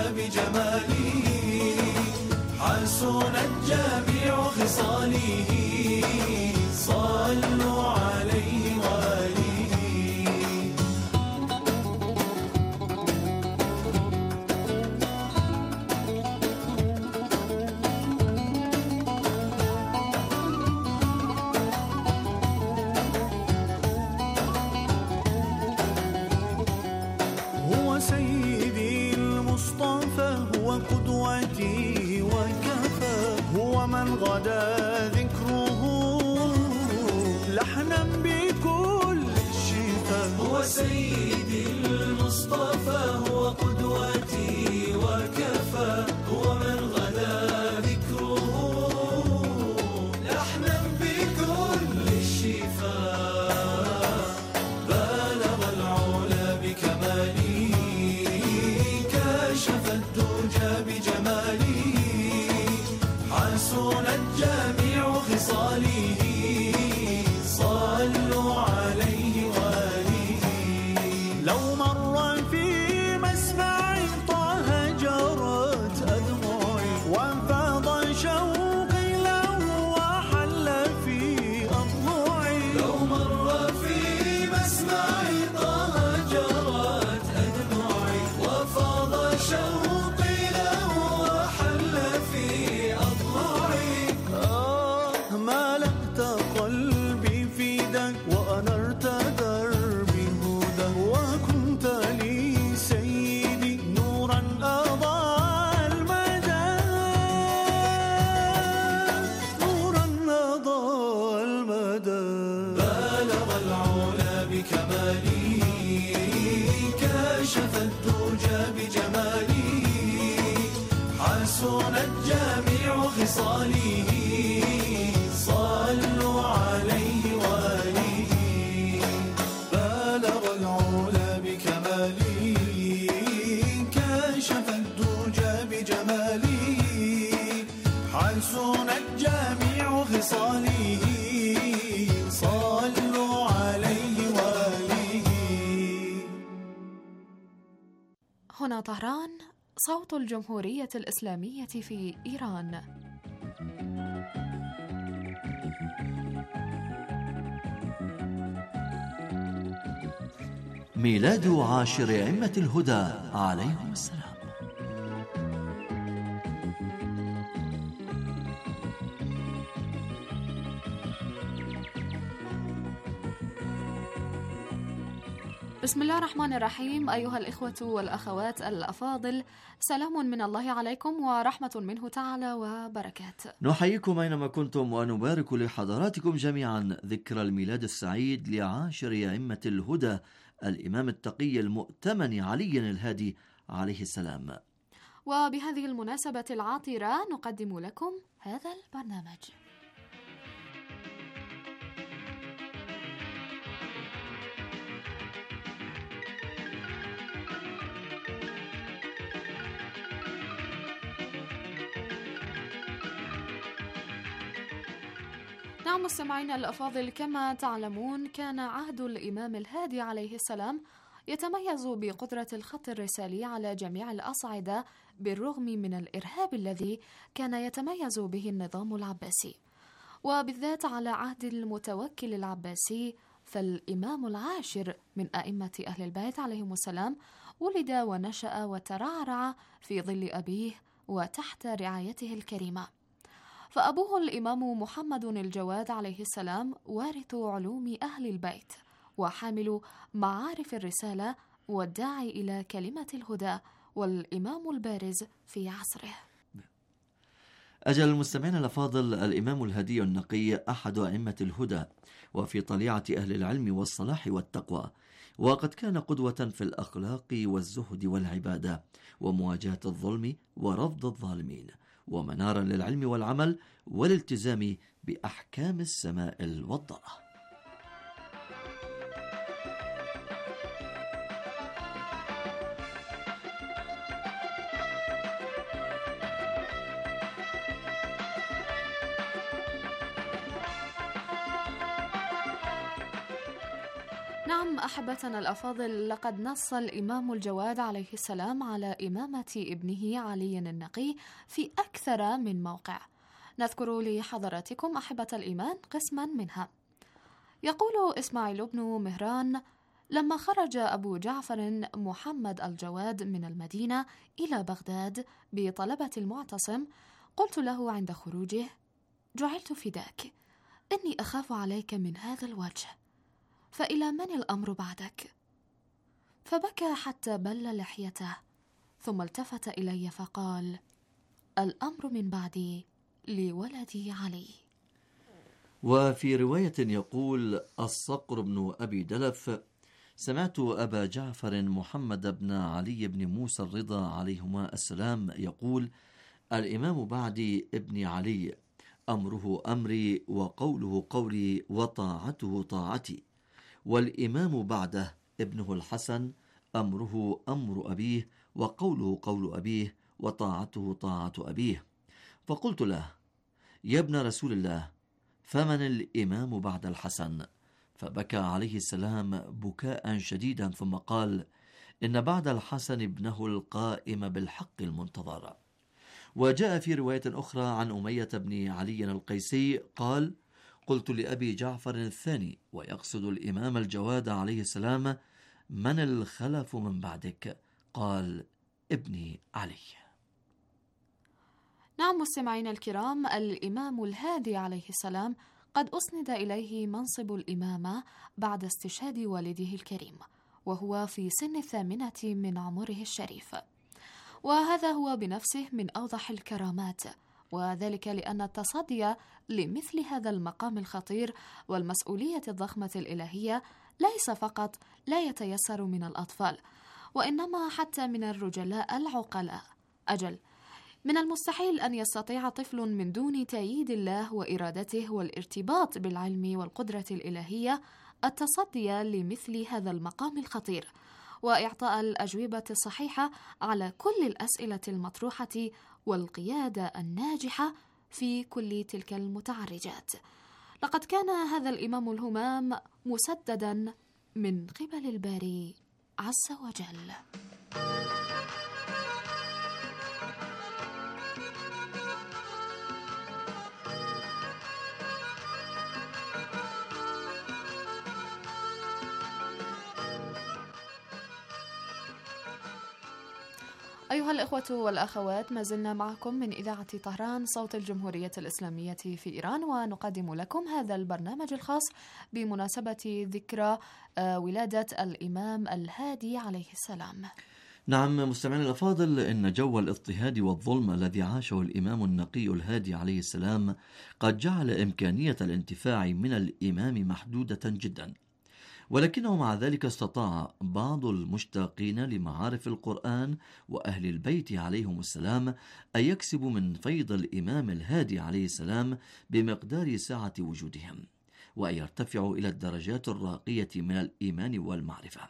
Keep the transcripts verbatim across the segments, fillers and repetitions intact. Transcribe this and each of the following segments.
بجماله حسنت جميع خصاله صلوا عليه وآله. هو سيدي المصطفى هو قدوتي وكفى هو من غدا ذكره لحنا بكل الشفا. هو سيدي المصطفى هو قدوتي وكفى هو من غدا ذكره لحنا بكل الشفاء. بلغ العلا بكماله كشف الدجى بجماله حسنت جميع خصاله صلوا عليه وآله. لو مر في مسمع طه جرت أدمعي وانفاض شوقي له وحل في أضلعي. لو مر في مسمع طه جرت أدمعي وفاض شوقي له وحل في أضلعي. آه ملأت قلبي فداك وأنرت دربي هدى وكنت لي سيدي نورا أضاء المدى نورا أضاء المدى. بلغ العلا بكماله كشف الدجى بجماله حسنت جميع خصاله صلوا عليه وآله. بلغ العلا بكماله كشف الدجى بجماله حسنت جميع خصاله صلوا عليه وآله. هنا طهران، صوت الجمهورية الإسلامية في إيران. ميلاد عاشر أئمة الهدى عليهم السلام. بسم الله الرحمن الرحيم. أيها الإخوة والأخوات الأفاضل، سلام من الله عليكم ورحمة منه تعالى وبركاته. نحييكم أينما كنتم ونبارك لحضراتكم جميعا ذكرى الميلاد السعيد لعاشر أئمة الهدى الإمام التقي المؤتمن علي الهادي عليه السلام. وبهذه المناسبة العاطرة نقدم لكم هذا البرنامج. نعم مستمعينا الأفاضل، كما تعلمون كان عهد الإمام الهادي عليه السلام يتميز بقدرة الخط الرسالي على جميع الأصعدة بالرغم من الإرهاب الذي كان يتميز به النظام العباسي، وبالذات على عهد المتوكل العباسي. فالإمام العاشر من أئمة أهل البيت عليهم السلام ولد ونشأ وترعرع في ظل أبيه وتحت رعايته الكريمة. فأبوه الإمام محمد الجواد عليه السلام وارث علوم أهل البيت وحامل معارف الرسالة والداعي إلى كلمة الهدى والإمام البارز في عصره. أجل المستمعين الأفاضل، الإمام الهادي النقي أحد أئمة الهدى وفي طليعة أهل العلم والصلاح والتقوى، وقد كان قدوة في الأخلاق والزهد والعبادة ومواجهة الظلم ورفض الظالمين، ومنارا للعلم والعمل والالتزام بأحكام السماء الوضاء. نعم أحبتنا الأفاضل، لقد نص الإمام الجواد عليه السلام على إمامة ابنه علي النقي في أكثر من موقع. نذكر لحضراتكم أحبة الإيمان قسما منها. يقول إسماعيل بن مهران: لما خرج أبو جعفر محمد الجواد من المدينة إلى بغداد بطلبة المعتصم، قلت له عند خروجه: جعلت فداك، إني أخاف عليك من هذا الوجه، فإلى من الأمر بعدك؟ فبكى حتى بل لحيته، ثم التفت إلي فقال: الأمر من بعدي لولدي علي. وفي رواية يقول الصقر بن أبي دلف: سمعت أبا جعفر محمد بن علي بن موسى الرضا عليهما السلام يقول: الإمام بعدي ابن علي، أمره أمري وقوله قولي وطاعته طاعتي، والإمام بعده ابنه الحسن، أمره أمر أبيه وقوله قول أبيه وطاعته طاعة أبيه. فقلت له: يا ابن رسول الله، فمن الإمام بعد الحسن؟ فبكى عليه السلام بكاء شديدا، ثم قال: إن بعد الحسن ابنه القائم بالحق المنتظر. وجاء في رواية أخرى عن أمية بن علي القيسي قال: قلت لأبي جعفر الثاني ويقصد الإمام الجواد عليه السلام: من الخلف من بعدك؟ قال: ابني علي. نعم مستمعينا الكرام، الإمام الهادي عليه السلام قد أسند إليه منصب الإمامة بعد استشهاد والده الكريم، وهو في سن الثامنة من عمره الشريف، وهذا هو بنفسه من أوضح الكرامات، وذلك لأن التصدي لمثل هذا المقام الخطير والمسؤولية الضخمة الإلهية ليس فقط لا يتيسر من الأطفال، وإنما حتى من الرجلاء العقلاء. أجل، من المستحيل أن يستطيع طفل من دون تأييد الله وإرادته والارتباط بالعلم والقدرة الإلهية التصدي لمثل هذا المقام الخطير، وإعطاء الأجوبة الصحيحة على كل الأسئلة المطروحة، والقيادة الناجحة في كل تلك المتعرجات. لقد كان هذا الإمام الهمام مسددا من قبل الباري عز وجل. أيها الإخوة والأخوات، ما زلنا معكم من إذاعة طهران صوت الجمهورية الإسلامية في إيران، ونقدم لكم هذا البرنامج الخاص بمناسبة ذكرى ولادة الإمام الهادي عليه السلام. نعم مستمعينا الأفاضل، إن جو الاضطهاد والظلم الذي عاشه الإمام النقي الهادي عليه السلام قد جعل إمكانية الانتفاع من الإمام محدودة جدا، ولكنه مع ذلك استطاع بعض المشتاقين لمعارف القرآن وأهل البيت عليهم السلام أن يكسبوا من فيض الإمام الهادي عليه السلام بمقدار سعة وجودهم، وأن يرتفعوا إلى الدرجات الراقية من الإيمان والمعرفة.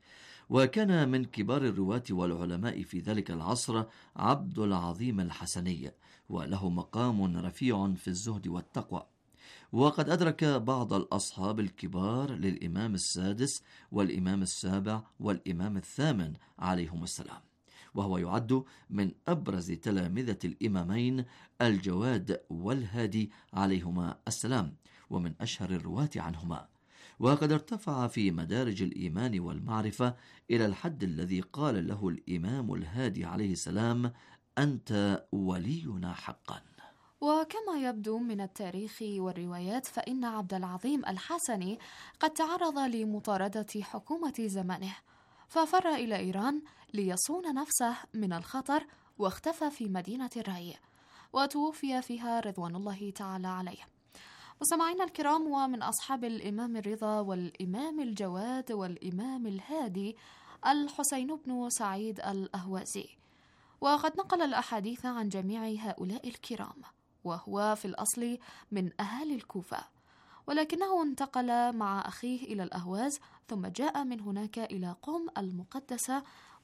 وكان من كبار الرواة والعلماء في ذلك العصر عبد العظيم الحسني، وله مقام رفيع في الزهد والتقوى، وقد أدرك بعض الأصحاب الكبار للإمام السادس والإمام السابع والإمام الثامن عليهم السلام، وهو يعد من أبرز تلامذة الإمامين الجواد والهادي عليهما السلام، ومن أشهر الرواة عنهما. وقد ارتفع في مدارج الإيمان والمعرفة إلى الحد الذي قال له الإمام الهادي عليه السلام: أنت ولينا حقا. وكما يبدو من التاريخ والروايات، فإن عبد العظيم الحسني قد تعرض لمطاردة حكومة زمانه، ففر إلى إيران ليصون نفسه من الخطر، واختفى في مدينة الري، وتوفي فيها رضوان الله تعالى عليه. مستمعينا الكرام، ومن أصحاب الإمام الرضا والإمام الجواد والإمام الهادي الحسين بن سعيد الأهوازي، وقد نقل الأحاديث عن جميع هؤلاء الكرام، وهو في الأصل من أهالي الكوفة، ولكنه انتقل مع أخيه إلى الأهواز، ثم جاء من هناك إلى قم المقدسة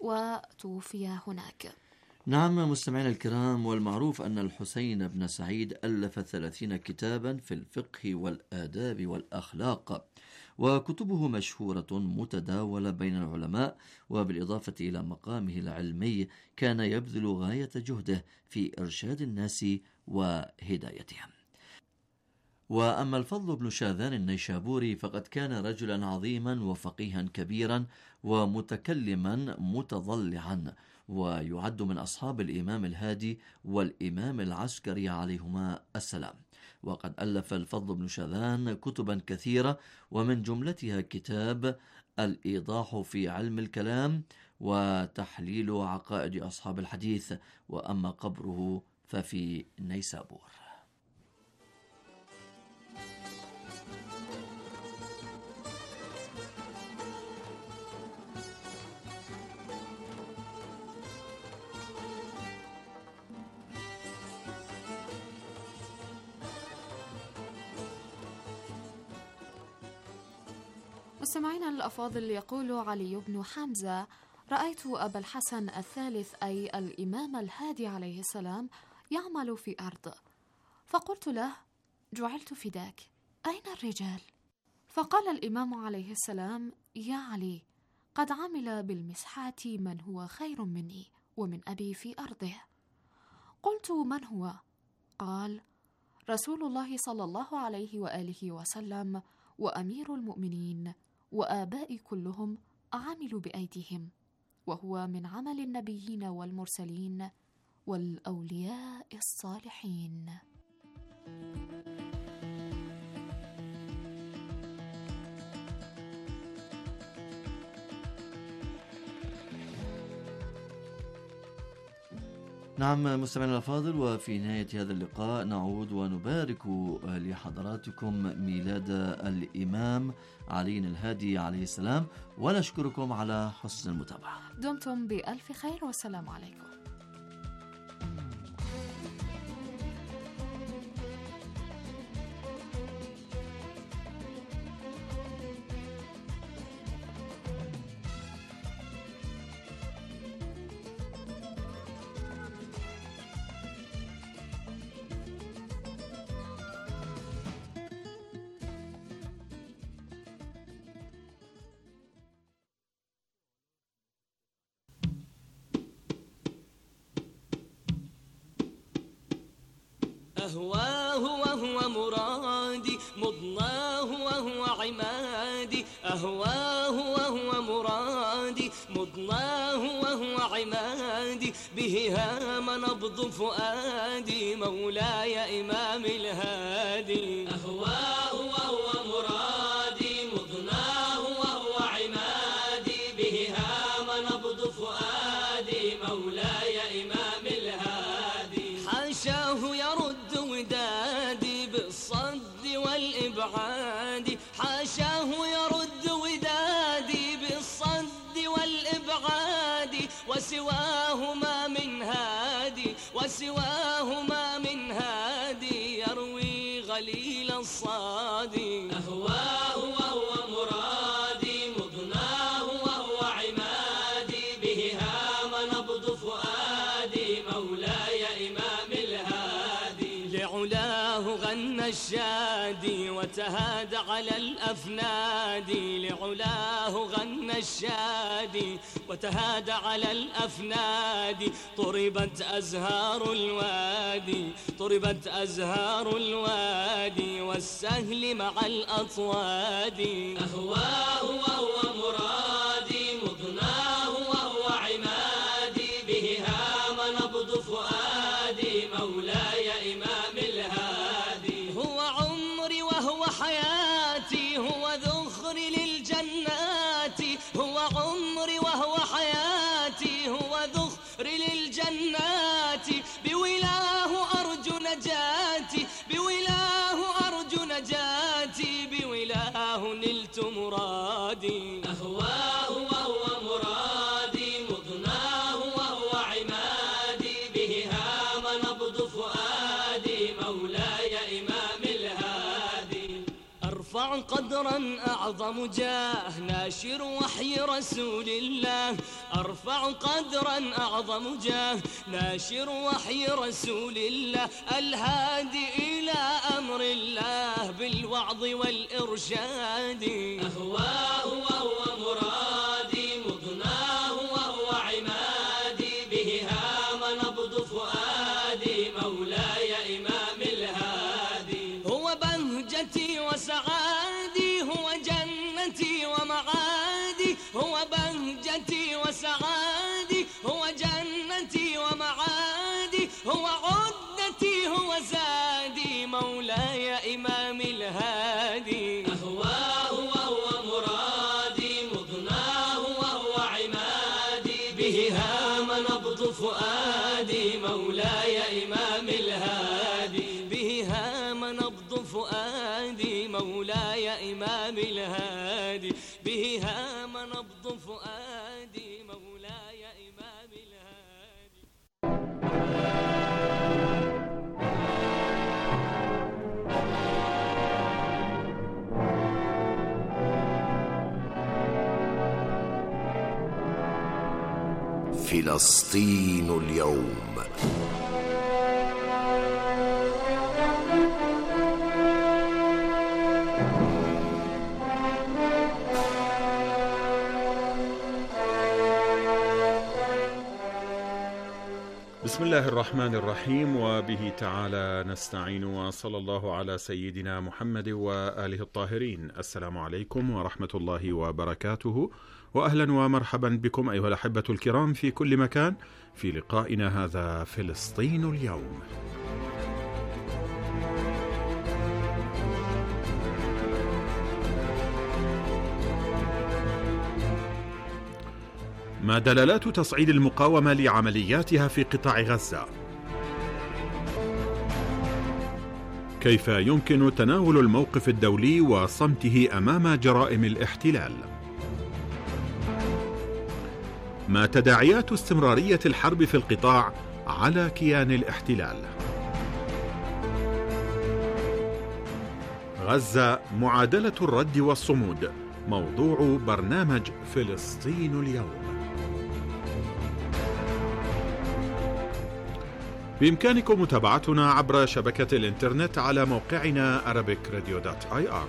وتوفي هناك. نعم مستمعينا الكرام، والمعروف أن الحسين بن سعيد ألف ثلاثين كتابا في الفقه والآداب والأخلاق، وكتبه مشهورة متداولة بين العلماء، وبالإضافة إلى مقامه العلمي كان يبذل غاية جهده في إرشاد الناس وهدايتهم. وأما الفضل بن شاذان النيشابوري فقد كان رجلا عظيما وفقيها كبيرا ومتكلما متضلعا، ويعد من أصحاب الإمام الهادي والإمام العسكري عليهما السلام. وقد ألف الفضل بن شاذان كتبا كثيرة، ومن جملتها كتاب الإيضاح في علم الكلام وتحليل عقائد أصحاب الحديث. وأما قبره ففي نيسابور. مستمعينا الأفاضل، يقول علي بن حمزة: رأيت أبا الحسن الثالث أي الإمام الهادي عليه السلام يعمل في أرض، فقلت له: جعلت فداك، أين الرجال؟ فقال الإمام عليه السلام: يا علي، قد عمل بالمسحات من هو خير مني ومن أبي في أرضه. قلت: من هو؟ قال: رسول الله صلى الله عليه وآله وسلم وأمير المؤمنين، وآبائي كلهم عملوا بأيديهم، وهو من عمل النبيين والمرسلين والأولياء الصالحين. نعم مستمعينا الأفاضل، وفي نهاية هذا اللقاء نعود ونبارك لحضراتكم ميلاد الإمام علي الهادي عليه السلام، ونشكركم على حسن المتابعة. دمتم بألف خير، والسلام عليكم. أهواه وهو مرادي، مضناه وهو عمادي. أهواه وهو مرادي، مضناه وهو عمادي. به هام نبض فؤادي، مولاي إمام الهادي. أهواه وهو مرادي، مضناه وهو عمادي. به هام نبض فؤادي، مولاي إمام الهادي. حاشاه يرد ودادي بالصد والإبعاد. حاشاه يرد ودادي بالصد والإبعاد. وسواهما من هادي، وسواهما من هادي يروي غليل الصادي. أهواه وهو مرادي، مضناه وهو عمادي. به هام نبض فؤادي، مولاي إمام الهادي. لعلاه غنى الشادي وتهاد على الأفنادي. لعلاه غنى الشادي وتهاد على الأفنادي. طربت أزهار الوادي، طربت أزهار الوادي والسهل مع الأطواد. أهواه وهو مرادي، مضناه وهو عمادي. به هام نبض فؤادي، مولاي إمام الهادي. هو عمري وهو حياتي، هو ذخري للجنات. هو عمري وهو حياتي، هو ذخري للجنات. بولاه أرجو نجاتي، بولاه أرجو نجاتي. بولاه نلت مرادي. أرفع قدرا أعظم جاه ناشر وحي رسول الله، أرفع قدرا أعظم جاه ناشر وحي رسول الله، الهادي إلى أمر الله بالوعظ والإرشاد. أهواه وهو مرادي، مضناه وهو عمادي، به هام نبض فؤادي، مولاي إمام الهادي. هو بهجتي وسعادي، هو جنتي ومعادي، هو بهجتي وسعادي، هو جنتي ومعادي، هو عدتي هو زادي، مولاي إمام الهادي. أهواه وهو مرادي، مضناه وهو عمادي، به هام نبض فؤادي، مولاي إمام الهادي، به هام نبض فؤادي، مولاي إمام الهادي، به هام نبض فؤادي، مولاي إمام الهادي. فلسطين اليوم. بسم الله الرحمن الرحيم، وبه تعالى نستعين، وصلى الله على سيدنا محمد وآله الطاهرين. السلام عليكم ورحمة الله وبركاته، وأهلا ومرحبا بكم أيها الأحبة الكرام في كل مكان في لقائنا هذا فلسطين اليوم. ما دلالات تصعيد المقاومة لعملياتها في قطاع غزة؟ كيف يمكن تناول الموقف الدولي وصمته أمام جرائم الاحتلال؟ ما تداعيات استمرارية الحرب في القطاع على كيان الاحتلال؟ غزة معادلة الرد والصمود، موضوع برنامج فلسطين اليوم. بإمكانكم متابعتنا عبر شبكة الإنترنت على موقعنا أرابيك راديو دوت آي آر.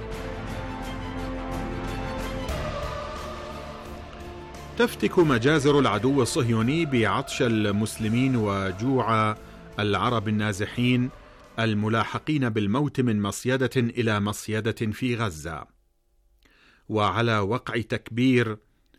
تفتك مجازر العدو الصهيوني بعطش المسلمين وجوع العرب النازحين الملاحقين بالموت من مصيدة إلى مصيدة في غزة، وعلى وقع تكبير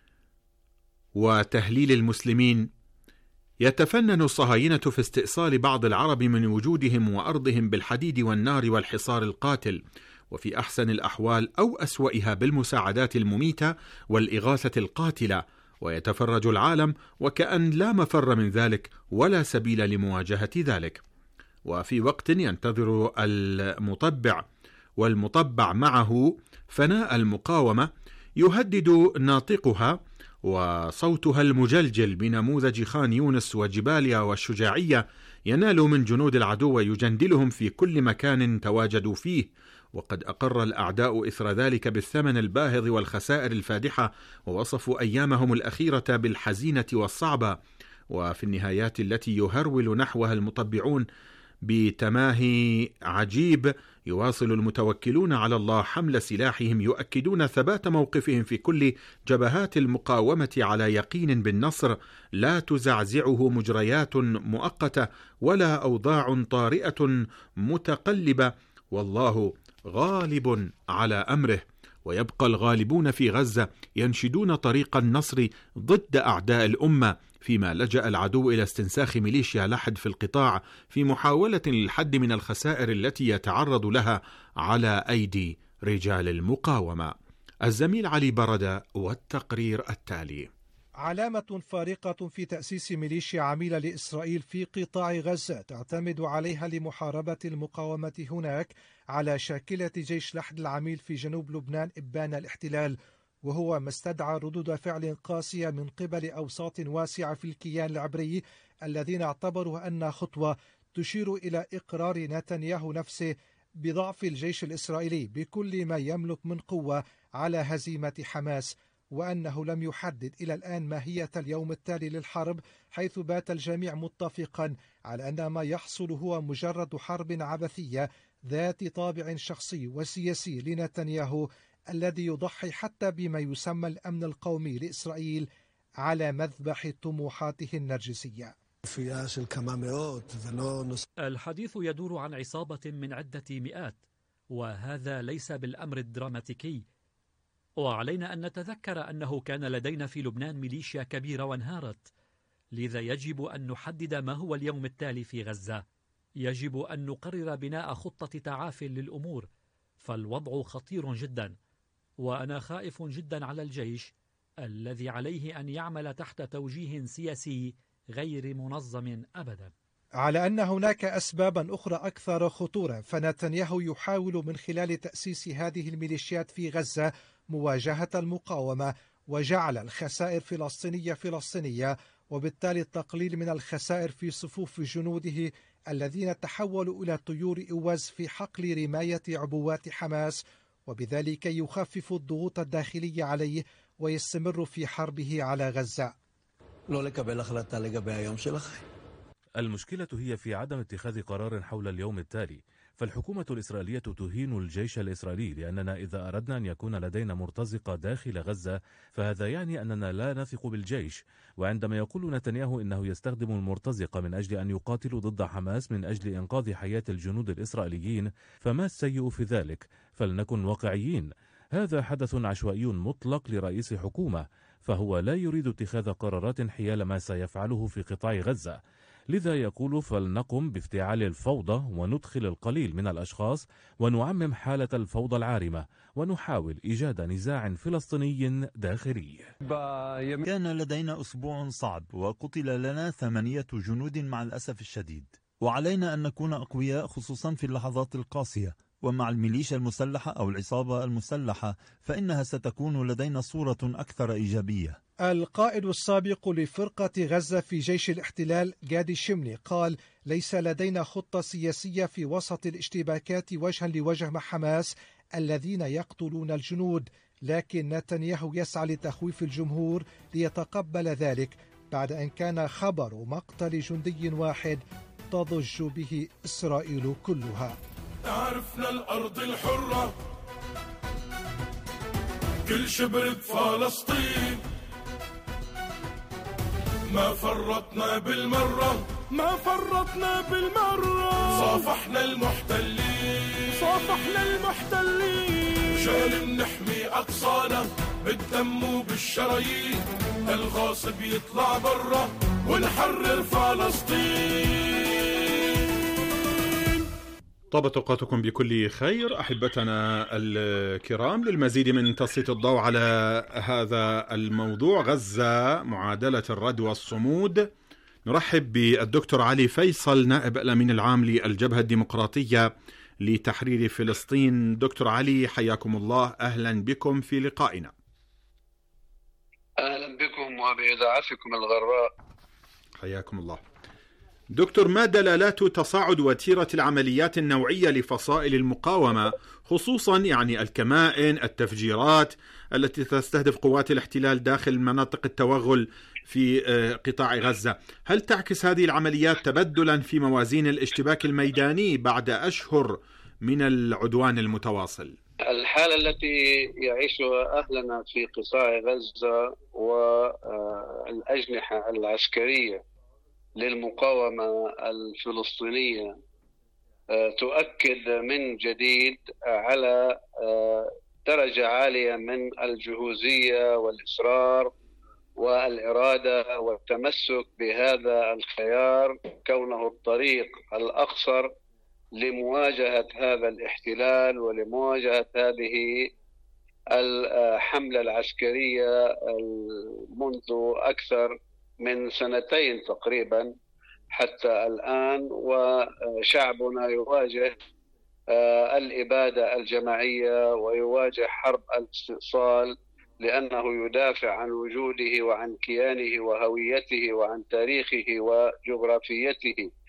وتهليل المسلمين يتفنن الصهاينة في استئصال بعض العرب من وجودهم وأرضهم بالحديد والنار والحصار القاتل، وفي أحسن الأحوال أو أسوأها بالمساعدات المميتة والإغاثة القاتلة، ويتفرج العالم وكأن لا مفر من ذلك ولا سبيل لمواجهة ذلك. وفي وقت ينتظر المطبع والمطبع معه فناء المقاومة، يهدد ناطقها وصوتها المجلجل بنموذج خان يونس وجباليا والشجاعية ينال من جنود العدو ويجندلهم في كل مكان تواجدوا فيه. وقد أقر الأعداء إثر ذلك بالثمن الباهظ والخسائر الفادحة، ووصفوا أيامهم الأخيرة بالحزينة والصعبة. وفي النهايات التي يهرول نحوها المطبعون بتماهي عجيب، يواصل المتوكلون على الله حمل سلاحهم، يؤكدون ثبات موقفهم في كل جبهات المقاومة على يقين بالنصر لا تزعزعه مجريات مؤقتة ولا أوضاع طارئة متقلبة، والله غالب على أمره. ويبقى الغالبون في غزة ينشدون طريق النصر ضد أعداء الأمة، فيما لجأ العدو إلى استنساخ ميليشيا لحد في القطاع في محاولة للحد من الخسائر التي يتعرض لها على أيدي رجال المقاومة. الزميل علي بردة والتقرير التالي. علامة فارقة في تأسيس ميليشيا عميلة لإسرائيل في قطاع غزة تعتمد عليها لمحاربة المقاومة هناك على شاكلة جيش لحد العميل في جنوب لبنان إبان الاحتلال، وهو ما استدعى ردود فعل قاسية من قبل أوساط واسعة في الكيان العبري، الذين اعتبروا أنها خطوة تشير إلى إقرار نتنياهو نفسه بضعف الجيش الإسرائيلي بكل ما يملك من قوة على هزيمة حماس، وأنه لم يحدد إلى الآن ماهية اليوم التالي للحرب، حيث بات الجميع متفقا على أن ما يحصل هو مجرد حرب عبثية ذات طابع شخصي وسياسي لنتنياهو، الذي يضحي حتى بما يسمى الأمن القومي لإسرائيل على مذبح طموحاته النرجسية. الحديث يدور عن عصابة من عدة مئات، وهذا ليس بالأمر الدراماتيكي. وعلينا أن نتذكر أنه كان لدينا في لبنان ميليشيا كبيرة وانهارت، لذا يجب أن نحدد ما هو اليوم التالي في غزة. يجب أن نقرر بناء خطة تعاف للأمور، فالوضع خطير جدا، وأنا خائف جدا على الجيش الذي عليه أن يعمل تحت توجيه سياسي غير منظم أبدا. على أن هناك أسبابا أخرى أكثر خطورة، فنتنياهو يحاول من خلال تأسيس هذه الميليشيات في غزة مواجهة المقاومة وجعل الخسائر فلسطينية فلسطينية، وبالتالي التقليل من الخسائر في صفوف جنوده الذين تحولوا إلى طيور إوز في حقل رماية عبوات حماس، وبذلك يخفف الضغوط الداخلية عليه ويستمر في حربه على غزة. المشكلة هي في عدم اتخاذ قرار حول اليوم التالي، فالحكومة الإسرائيلية تهين الجيش الإسرائيلي، لأننا إذا أردنا أن يكون لدينا مرتزقة داخل غزة فهذا يعني أننا لا نثق بالجيش. وعندما يقول نتنياهو إنه يستخدم المرتزقة من أجل أن يقاتلوا ضد حماس من أجل إنقاذ حياة الجنود الإسرائيليين، فما السيء في ذلك؟ فلنكن واقعيين، هذا حدث عشوائي مطلق لرئيس حكومة، فهو لا يريد اتخاذ قرارات حيال ما سيفعله في قطاع غزة. لذا يقول فلنقم بافتعال الفوضى وندخل القليل من الأشخاص ونعمم حالة الفوضى العارمة ونحاول إيجاد نزاع فلسطيني داخلي. كان لدينا أسبوع صعب وقتل لنا ثمانية جنود مع الأسف الشديد، وعلينا أن نكون أقوياء خصوصا في اللحظات القاسية، ومع الميليشيا المسلحة أو العصابة المسلحة فإنها ستكون لدينا صورة أكثر إيجابية. القائد السابق لفرقة غزة في جيش الاحتلال جادي شملي قال: ليس لدينا خطة سياسية في وسط الاشتباكات وجها لوجه مع حماس الذين يقتلون الجنود، لكن نتنياهو يسعى لتخويف الجمهور ليتقبل ذلك بعد أن كان خبر مقتل جندي واحد تضج به إسرائيل كلها. عرفنا الأرض الحرة كل شبر بفلسطين، ما فرطنا بالمرة ما فرطنا بالمرة، صافحنا المحتلين صافحنا المحتلين، شان نحمي أقصانا بالدم وبالشرايين، الغاصب يطلع برا ونحرر فلسطين. طابت أوقاتكم بكل خير أحبتنا الكرام. للمزيد من تسليط الضوء على هذا الموضوع، غزة معادلة الرد والصمود، نرحب بالدكتور علي فيصل نائب الأمين العام للجبهة الديمقراطية لتحرير فلسطين. دكتور علي حياكم الله، أهلا بكم في لقائنا. أهلا بكم وبإذاعتكم الغراء. حياكم الله. دكتور، ما دلالات تصاعد وتيرة العمليات النوعية لفصائل المقاومة، خصوصا يعني الكمائن، التفجيرات التي تستهدف قوات الاحتلال داخل مناطق التوغل في قطاع غزة؟ هل تعكس هذه العمليات تبدلا في موازين الاشتباك الميداني بعد أشهر من العدوان المتواصل؟ الحالة التي يعيشها أهلنا في قطاع غزة والأجنحة العسكرية للمقاومة الفلسطينية تؤكد من جديد على درجة عالية من الجهوزية والإصرار والإرادة والتمسك بهذا الخيار، كونه الطريق الأقصر لمواجهة هذا الاحتلال ولمواجهة هذه الحملة العسكرية منذ أكثر من سنتين تقريبا حتى الآن. وشعبنا يواجه الإبادة الجماعية ويواجه حرب الاستئصال، لأنه يدافع عن وجوده وعن كيانه وهويته وعن تاريخه وجغرافيته.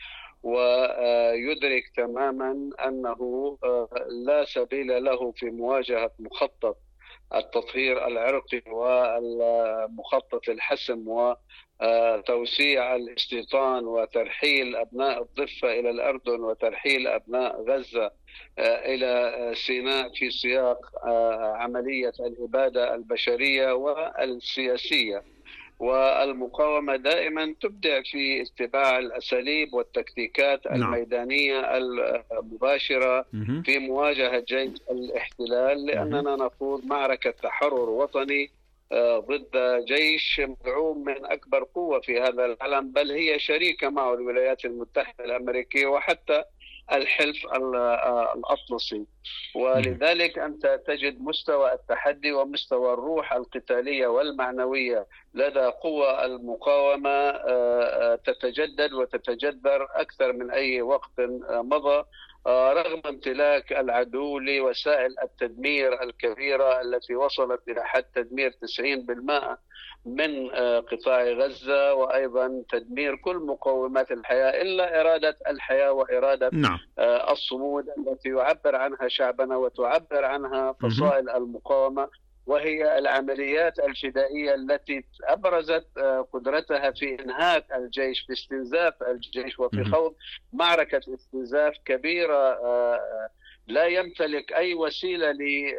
ويدرك تماما أنه لا سبيل له في مواجهة مخطط التطهير العرقي والمخطط الحسم وتوسيع الاستيطان وترحيل أبناء الضفة إلى الأردن وترحيل أبناء غزة إلى سيناء في سياق عملية الإبادة البشرية والسياسية. والمقاومة دائما تبدع في اتباع الأساليب والتكتيكات نعم. الميدانية المباشرة في مواجهة جيش الاحتلال، لأننا نخوض معركة تحرر وطني ضد جيش مدعوم من أكبر قوة في هذا العالم، بل هي شريكة معه الولايات المتحدة الأمريكية وحتى الحلف الأطلسي. ولذلك أنت تجد مستوى التحدي ومستوى الروح القتالية والمعنوية لدى قوى المقاومة تتجدد وتتجذر أكثر من أي وقت مضى، رغم امتلاك العدو لوسائل التدمير الكبيرة التي وصلت إلى حد تدمير تسعين بالمئة من قطاع غزة، وأيضا تدمير كل مقومات الحياة إلا إرادة الحياة وإرادة نعم. الصمود التي يعبر عنها شعبنا وتعبر عنها فصائل المقاومة، وهي العمليات الفدائية التي أبرزت قدرتها في إنهاك الجيش، في استنزاف الجيش وفي خوض معركة استنزاف كبيرة لا يمتلك أي وسيلة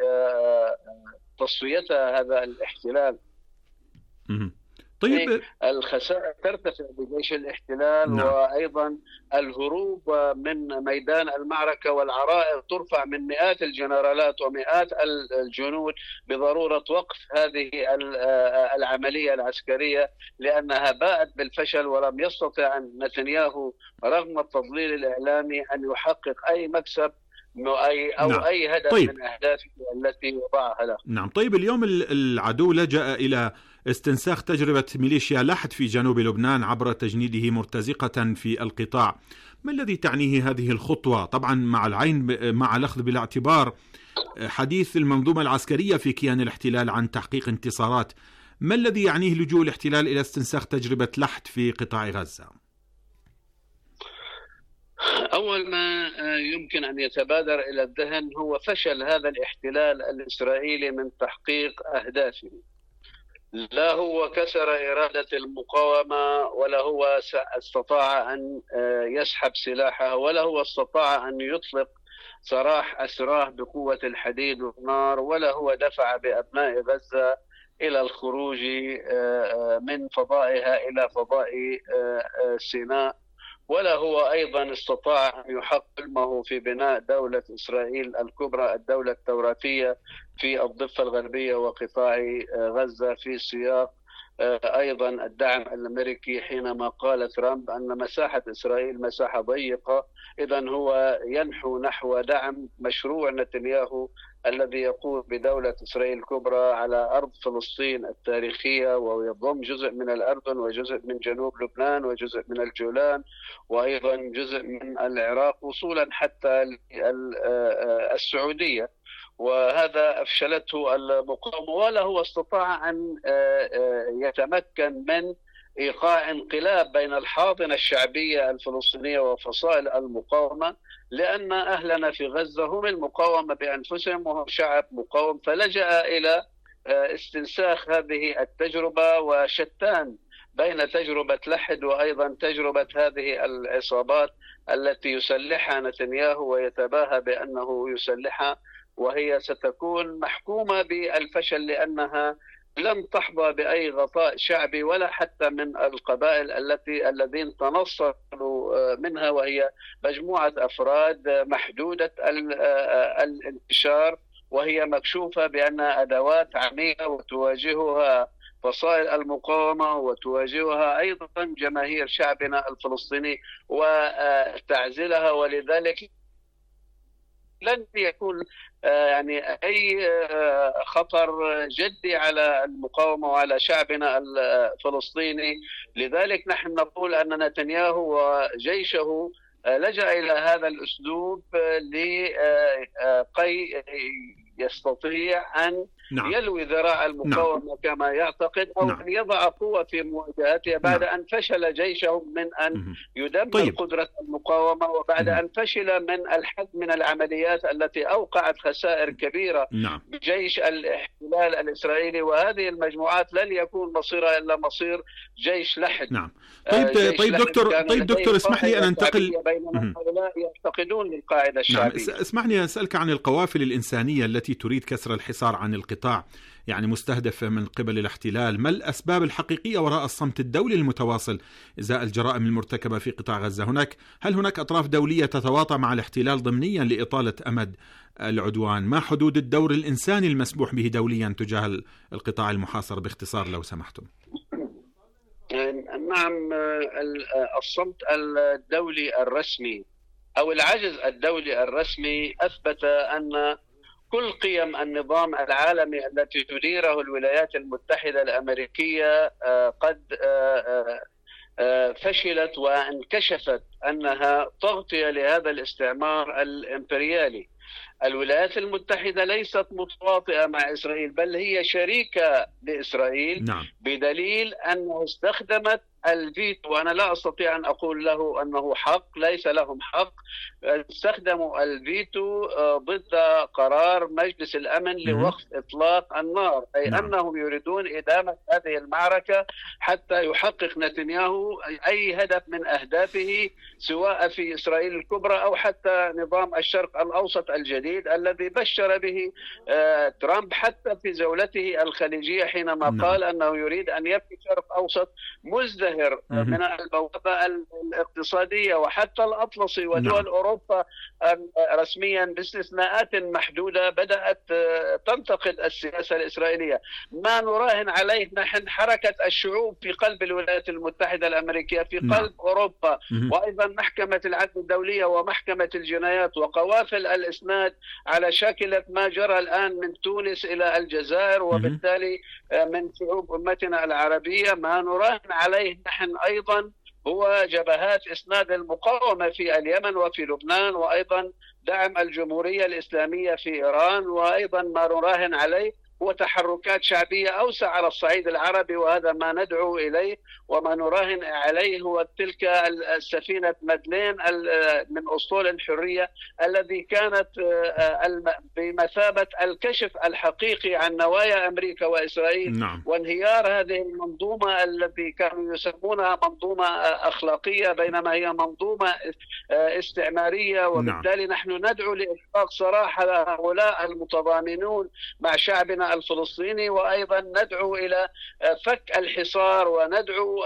لتصفيتها هذا الاحتلال. طيب الخسائر ترتفع بجيش الاحتلال نعم. وأيضا الهروب من ميدان المعركة والعرائض ترفع من مئات الجنرالات ومئات الجنود بضرورة وقف هذه العملية العسكرية، لأنها باءت بالفشل، ولم يستطع نتنياهو رغم التضليل الإعلامي أن يحقق أي مكسب أي أو نعم. أي هدف طيب. من أهدافه التي وضعها له. نعم. طيب اليوم العدو لجأ إلى استنساخ تجربة ميليشيا لحد في جنوب لبنان عبر تجنيده مرتزقة في القطاع. ما الذي تعنيه هذه الخطوة؟ طبعا مع العين مع الأخذ بالاعتبار حديث المنظومة العسكرية في كيان الاحتلال عن تحقيق انتصارات، ما الذي يعنيه لجوء الاحتلال إلى استنساخ تجربة لحد في قطاع غزة؟ أول ما يمكن أن يتبادر إلى الذهن هو فشل هذا الاحتلال الإسرائيلي من تحقيق أهدافه. لا هو كسر إرادة المقاومة، ولا هو استطاع أن يسحب سلاحه، ولا هو استطاع أن يطلق سراح أسراه بقوة الحديد والنار، ولا هو دفع بأبناء غزة إلى الخروج من فضائها إلى فضاء سيناء، ولا هو أيضا استطاع أن يحقق حلمه في بناء دولة إسرائيل الكبرى، الدولة التوراتية في الضفة الغربية وقطاع غزة، في سياق أيضا الدعم الأمريكي حينما قال ترامب أن مساحة إسرائيل مساحة ضيقة. إذن هو ينحو نحو دعم مشروع نتنياهو الذي يقول بدولة إسرائيل الكبرى على أرض فلسطين التاريخية، ويضم جزء من الأردن وجزء من جنوب لبنان وجزء من الجولان وأيضا جزء من العراق وصولا حتى السعودية. وهذا أفشلته المقاومة، ولا هو استطاع أن يتمكن من إيقاع انقلاب بين الحاضنة الشعبية الفلسطينية وفصائل المقاومة، لأن أهلنا في غزة هم المقاومة بأنفسهم وهم شعب مقاوم، فلجأ إلى استنساخ هذه التجربة، وشتان بين تجربة لحد وأيضا تجربة هذه العصابات التي يسلحها نتنياهو ويتباهى بأنه يسلحها، وهي ستكون محكومة بالفشل لأنها لن تحظى بأي غطاء شعبي ولا حتى من القبائل التي الذين تنصلوا منها، وهي مجموعة أفراد محدودة الانتشار، وهي مكشوفة بأنها أدوات عميقة وتواجهها فصائل المقاومة وتواجهها أيضا جماهير شعبنا الفلسطيني وتعزلها. ولذلك لن يكون يعني أي خطر جدي على المقاومة وعلى شعبنا الفلسطيني. لذلك نحن نقول أن نتنياهو وجيشه لجأ إلى هذا الأسلوب لكي يستطيع أن نعم. يلوي ذراع المقاومة نعم. كما يعتقد، أو نعم. أن يضع قوة في مواجهتها بعد نعم. أن فشل جيشه من أن يدمر طيب. قدرة المقاومة المقاومة وبعد أن فشل من الحد من العمليات التي أوقعت خسائر كبيرة نعم. بجيش الاحتلال الإسرائيلي، وهذه المجموعات لن يكون مصيرها إلا مصير جيش لحد. نعم. طيب طيب دكتور طيب دكتور اسمح لي أن أنتقل. هؤلاء يعتقدون للقاعدة الشعبية. نعم. اسمح لي أسألك عن القوافل الإنسانية التي تريد كسر الحصار عن القطاع، يعني مستهدفة من قبل الاحتلال. ما الأسباب الحقيقية وراء الصمت الدولي المتواصل إزاء الجرائم المرتكبة في قطاع غزة؟ هناك هل هناك أطراف دولية تتواطى مع الاحتلال ضمنيا لإطالة أمد العدوان؟ ما حدود الدور الإنساني المسموح به دوليا تجاه القطاع المحاصر باختصار لو سمحتم؟ نعم، الصمت الدولي الرسمي أو العجز الدولي الرسمي أثبت أن كل قيم النظام العالمي التي تديره الولايات المتحدة الأمريكية قد فشلت وانكشفت أنها تغطية لهذا الاستعمار الإمبريالي. الولايات المتحدة ليست متواطئة مع إسرائيل، بل هي شريكة لإسرائيل. نعم. بدليل أنه استخدمت الفيتو، وأنا لا أستطيع أن أقول له أنه حق، ليس لهم حق. استخدموا الفيتو ضد قرار مجلس الأمن لوقف إطلاق النار، أي نعم. أنهم يريدون إدامة هذه المعركة حتى يحقق نتنياهو أي هدف من أهدافه، سواء في إسرائيل الكبرى أو حتى نظام الشرق الأوسط الجديد الذي بشر به ترامب حتى في جولته الخليجية حينما نعم. قال أنه يريد أن يبني شرق أوسط مزدهر من البوابة الاقتصادية، وحتى الأطلسي ودول نعم. أوروبا رسميا باستثناءات محدودة بدأت تنتقد السياسة الإسرائيلية. ما نراهن عليه نحن حركة الشعوب في قلب الولايات المتحدة الأمريكية، في قلب نعم. أوروبا، وأيضا محكمة العدل الدولية ومحكمة الجنايات وقوافل الإسناد على شاكلة ما جرى الآن من تونس إلى الجزائر، وبالتالي من شعوب أمتنا العربية. ما نراهن عليه نحن أيضا هو جبهات إسناد المقاومة في اليمن وفي لبنان، وأيضا دعم الجمهورية الإسلامية في إيران، وأيضا ما نراهن عليه هو تحركات شعبية أوسع على الصعيد العربي، وهذا ما ندعو إليه. وما نراهن عليه هو تلك السفينة مدلين من أسطول الحرية الذي كانت بمثابة الكشف الحقيقي عن نوايا أمريكا وإسرائيل نعم. وانهيار هذه المنظومة التي كانوا يسمونها منظومة أخلاقية بينما هي منظومة استعمارية. وبالتالي نعم. نحن ندعو لإطلاق سراح هؤلاء المتضامنون مع شعبنا الفلسطيني، وأيضا ندعو إلى فك الحصار، وندعو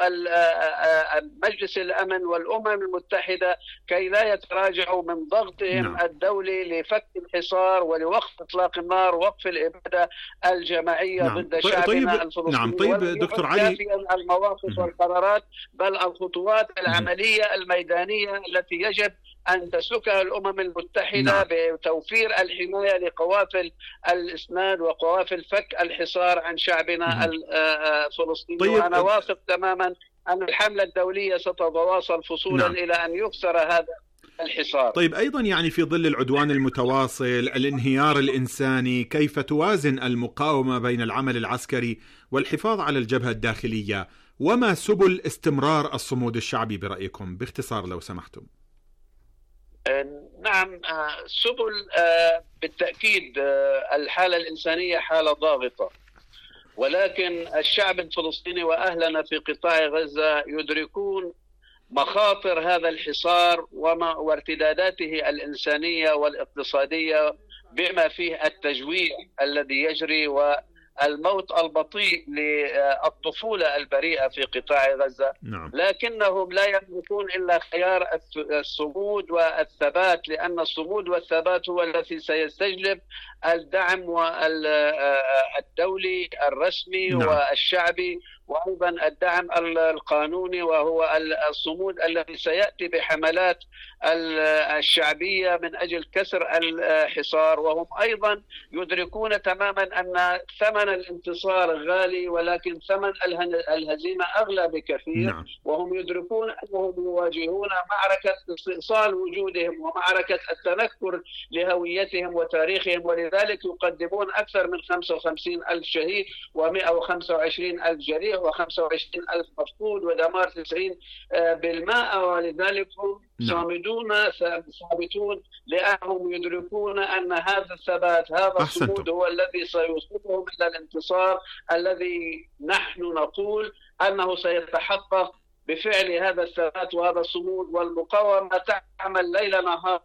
مجلس الأمن والأمم المتحدة كي لا يتراجعوا من ضغطهم نعم. الدولي لفك الحصار ولوقف إطلاق النار، وقف الإبادة الجماعية نعم. ضد شعبنا طيب الفلسطيني. نعم. طيب دكتور علي، المواقف والقرارات بل الخطوات العملية الميدانية التي يجب أن تسلكها الأمم المتحدة نعم. بتوفير الحماية لقوافل الإسناد وقوافل فك الحصار عن شعبنا مم. الفلسطيني. طيب. وأنا واثق تماما أن الحملة الدولية ستتواصل فصولا نعم. إلى أن يكسر هذا الحصار. طيب أيضا يعني في ظل العدوان المتواصل، الانهيار الإنساني، كيف توازن المقاومة بين العمل العسكري والحفاظ على الجبهة الداخلية؟ وما سبل استمرار الصمود الشعبي برأيكم باختصار لو سمحتم؟ نعم، سبل بالتأكيد الحالة الإنسانية حالة ضاغطة، ولكن الشعب الفلسطيني وأهلنا في قطاع غزة يدركون مخاطر هذا الحصار وما وارتداداته الإنسانية والاقتصادية، بما فيه التجويع الذي يجري والموت البطيء للطفولة البريئة في قطاع غزة نعم. لكنهم لا يملكون إلا خيار الصمود والثبات، لأن الصمود والثبات هو الذي سيستجلب الدعم الدولي الرسمي نعم. والشعبي، وأيضا الدعم القانوني، وهو الصمود الذي سيأتي بحملات الشعبية من أجل كسر الحصار. وهم أيضا يدركون تماما أن ثمن الانتصار غالي، ولكن ثمن الهزيمة أغلى بكثير نعم. وهم يدركون أنهم يواجهون معركة استئصال وجودهم ومعركة التنكر لهويتهم وتاريخهم، ولذلك يقدمون أكثر من خمسة وخمسين ألف شهيد ومئة وخمسة وعشرين ألف جريح، وخمسة وعشرين ألف مفقود ودمار تسعين بالمائة، ولذلك هم صامدون ثابتون لأنهم يدركون أن هذا الثبات هذا الصمود هو الذي سيوصلهم إلى الانتصار الذي نحن نقول أنه سيتحقق بفعل هذا الثبات وهذا الصمود. والمقاومة تعمل ليل نهار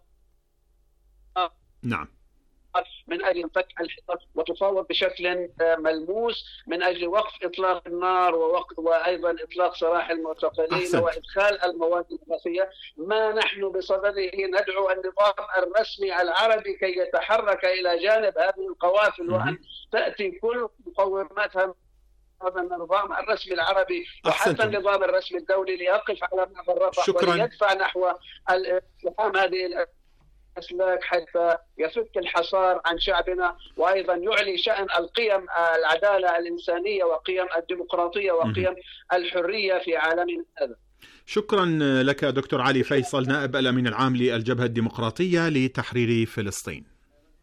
نعم من أجل فك الحصار وتفاوض بشكل ملموس من أجل وقف إطلاق النار ووقف وأيضا إطلاق سراح المعتقلين أحسنت. وإدخال المواد الغازية. ما نحن بصدده ندعو النظام الرسمي العربي كي يتحرك إلى جانب هذه القوافل وأن تأتي كل مقوماتها هذا النظام الرسمي العربي وحتى النظام الرسمي الدولي ليقف على معبر رفح ويدفع نحو اقتحام هذه الأسلاك حتى يفك الحصار عن شعبنا، وأيضا يعلي شأن القيم العدالة الإنسانية وقيم الديمقراطية وقيم الحرية في عالمنا هذا. شكرا لك دكتور علي فيصل، نائب الأمين العام للجبهة الديمقراطية لتحرير فلسطين.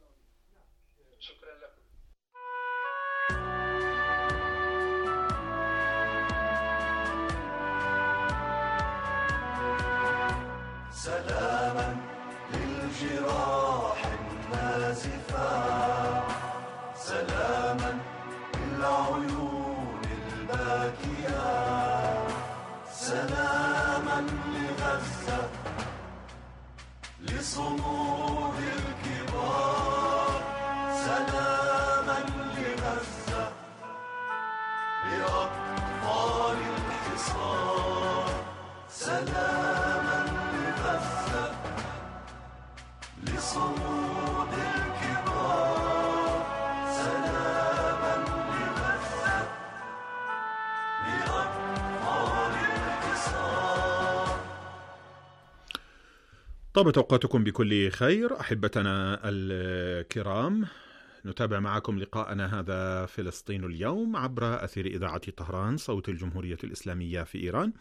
سلاما للجراح النازفة، سلاما للعيون الباكية، سلاما لغزة لصمود الكبار، سلاما لغزة لأطفال الحصار، سلاما لغزة لصمود الكبار، سلاما لغزة لأطفال الحصار. طابت أوقاتكم بكل خير أحبتنا الكرام، نتابع معكم لقاءنا هذا فلسطين اليوم عبر أثير إذاعة طهران صوت الجمهورية الإسلامية في إيران،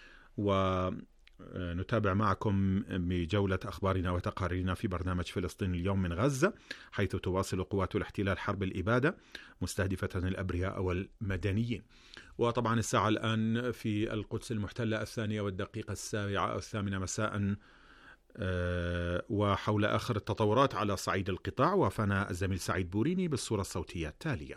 ونتابع معكم بجولة أخبارنا وتقاريرنا في برنامج فلسطين اليوم من غزة، حيث تواصل قوات الاحتلال حرب الإبادة مستهدفة الأبرياء والمدنيين. وطبعا الساعة الآن في القدس المحتلة الثانية والدقيقة السابعة أو الثامنة مساء، وحول آخر التطورات على صعيد القطاع وافانا الزميل سعيد بوريني بالصورة الصوتية التالية.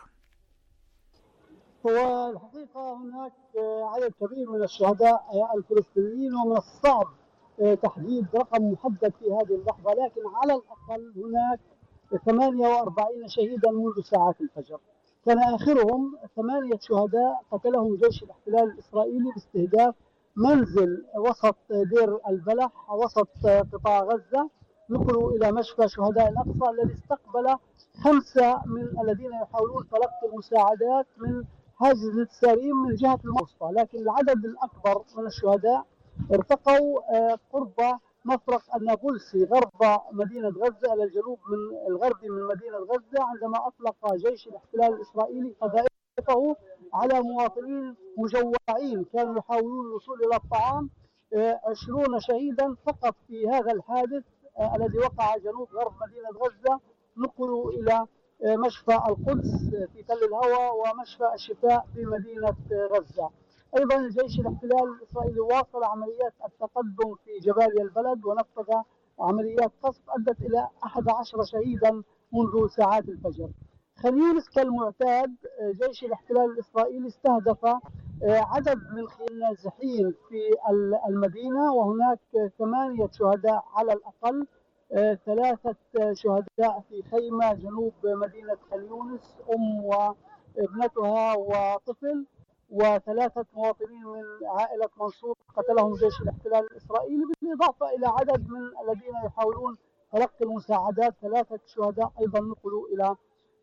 هو الحقيقة هناك عدد كبير من الشهداء الفلسطينيين، ومن الصعب تحديد رقم محدد في هذه اللحظة، لكن على الأقل هناك ثمانية وأربعين شهيدا منذ ساعات الفجر. كان آخرهم ثمانية شهداء قتلهم جيش الاحتلال الإسرائيلي باستهداف منزل وسط دير البلح وسط قطاع غزة. نقلوا إلى مشفى شهداء الأقصى الذي استقبل خمسة من الذين يحاولون تلقي المساعدات من حاجز الانتصاريين من جهة الوسطى، لكن العدد الأكبر من الشهداء ارتقوا قرب مفرق النابلسي غرب مدينة غزة إلى الجنوب من الغربي من مدينة غزة، عندما أطلق جيش الاحتلال الإسرائيلي قذائفه على مواطنين مجوعين كانوا يحاولون الوصول إلى الطعام. عشرون شهيدا فقط في هذا الحادث الذي وقع جنوب غرب مدينة غزة نقلوا إلى مشفى القدس في تل الهوى ومشفى الشفاء في مدينة غزة. أيضا الجيش الاحتلال الإسرائيلي واصل عمليات التقدم في جباليا البلد ونفذ عمليات قصف أدت إلى أحد عشر شهيدا منذ ساعات الفجر. خان يونس كالمعتاد جيش الاحتلال الإسرائيلي استهدف عدد من النازحين في المدينة، وهناك ثمانية شهداء على الأقل، ثلاثة شهداء في خيمة جنوب مدينة خان يونس، أم وابنتها وطفل، وثلاثة مواطنين من عائلة منصور قتلهم جيش الاحتلال الإسرائيلي، بالإضافة إلى عدد من الذين يحاولون تلقي المساعدات. ثلاثة شهداء أيضا نقلوا إلى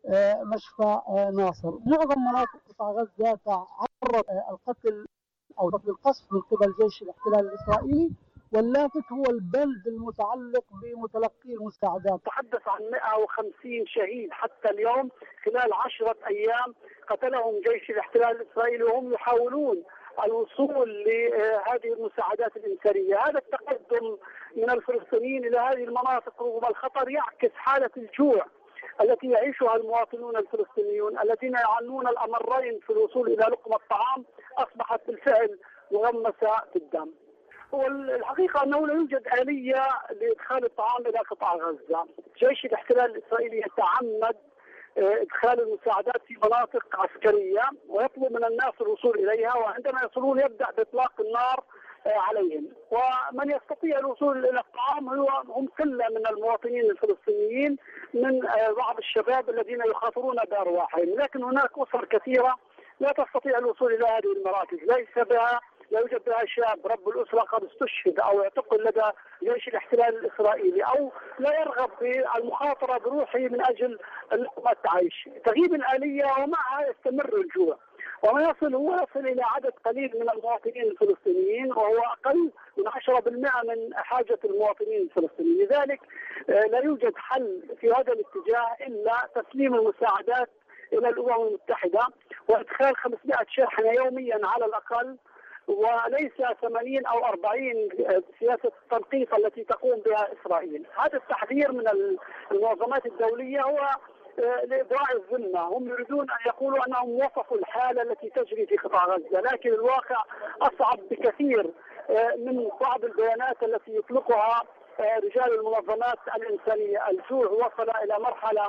مشفى ناصر. معظم مناطق قطاع غزة تعرض القتل أو القصف من قبل جيش الاحتلال الإسرائيلي، واللافت هو البند المتعلق بمتلقي المساعدات. تحدث عن مئة وخمسين شهيد حتى اليوم خلال عشرة أيام قتلهم جيش الاحتلال الإسرائيلي وهم يحاولون الوصول لهذه المساعدات الإنسانية. هذا التقدم من الفلسطينيين إلى هذه المناطق رغم الخطر يعكس حالة الجوع التي يعيشها المواطنون الفلسطينيون الذين يعانون الأمرين في الوصول إلى لقمة الطعام أصبحت بالفعل مغمسة في الدم. والحقيقة أنه لا يوجد آلية لإدخال الطعام إلى قطاع غزة. جيش الاحتلال الإسرائيلي يتعمد إدخال المساعدات في مناطق عسكرية ويطلب من الناس الوصول إليها، وعندما يصلون يبدأ بإطلاق النار عليهم. ومن يستطيع الوصول إلى الطعام هم قلة من المواطنين الفلسطينيين، من بعض الشباب الذين يخاطرون بأرواحهم، لكن هناك أسر كثيرة لا تستطيع الوصول إلى هذه المراكز، ليس بها لا يوجد بها شاب رب الأسرة قد استشهد أو اعتقل لدى جيش الاحتلال الإسرائيلي، أو لا يرغب بالمخاطرة بروحه من أجل لقمة عيش. تغيب الآلية ومعها يستمر الجوع، وما يصل هو يصل إلى عدد قليل من المواطنين الفلسطينيين، وهو أقل من عشرة بالمئة من حاجة المواطنين الفلسطينيين. لذلك لا يوجد حل في هذا الاتجاه إلا تسليم المساعدات إلى الأمم المتحدة وإدخال خمسمائة شاحنة يوميا على الأقل، وليس ثمانين أو أربعين سياسة التنقيط التي تقوم بها إسرائيل. هذا التحذير من المنظمات الدولية هو لإبراء الذمة. هم يريدون أن يقولوا أنهم وصفوا الحالة التي تجري في قطاع غزة، لكن الواقع أصعب بكثير من بعض البيانات التي يطلقها رجال المنظمات الإنسانية. الجوع وصل إلى مرحلة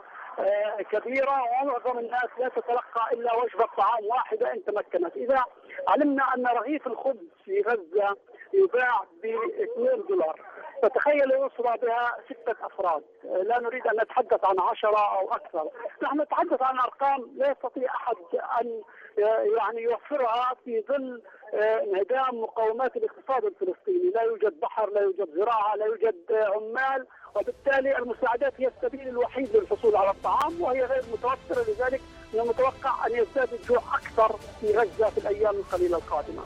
كبيرة، ومعظم الناس لا تتلقى إلا وجبة طعام واحدة إن تمكنت. إذا علمنا أن رغيف الخبز في غزة يباع ب اثنين دولار، فتخيل أسرة بها ستة أفراد، لا نريد أن نتحدث عن عشرة أو أكثر، نحن نتحدث عن أرقام لا يستطيع أحد أن يعني يوفرها في ظل انعدام مقومات الاقتصاد الفلسطيني. لا يوجد بحر، لا يوجد زراعة، لا يوجد عمال، وبالتالي المساعدات هي السبيل الوحيد للحصول على الطعام، وهي غير متوفرة. لذلك من المتوقع أن يزداد الجوع أكثر في غزة في الأيام القليلة القادمة.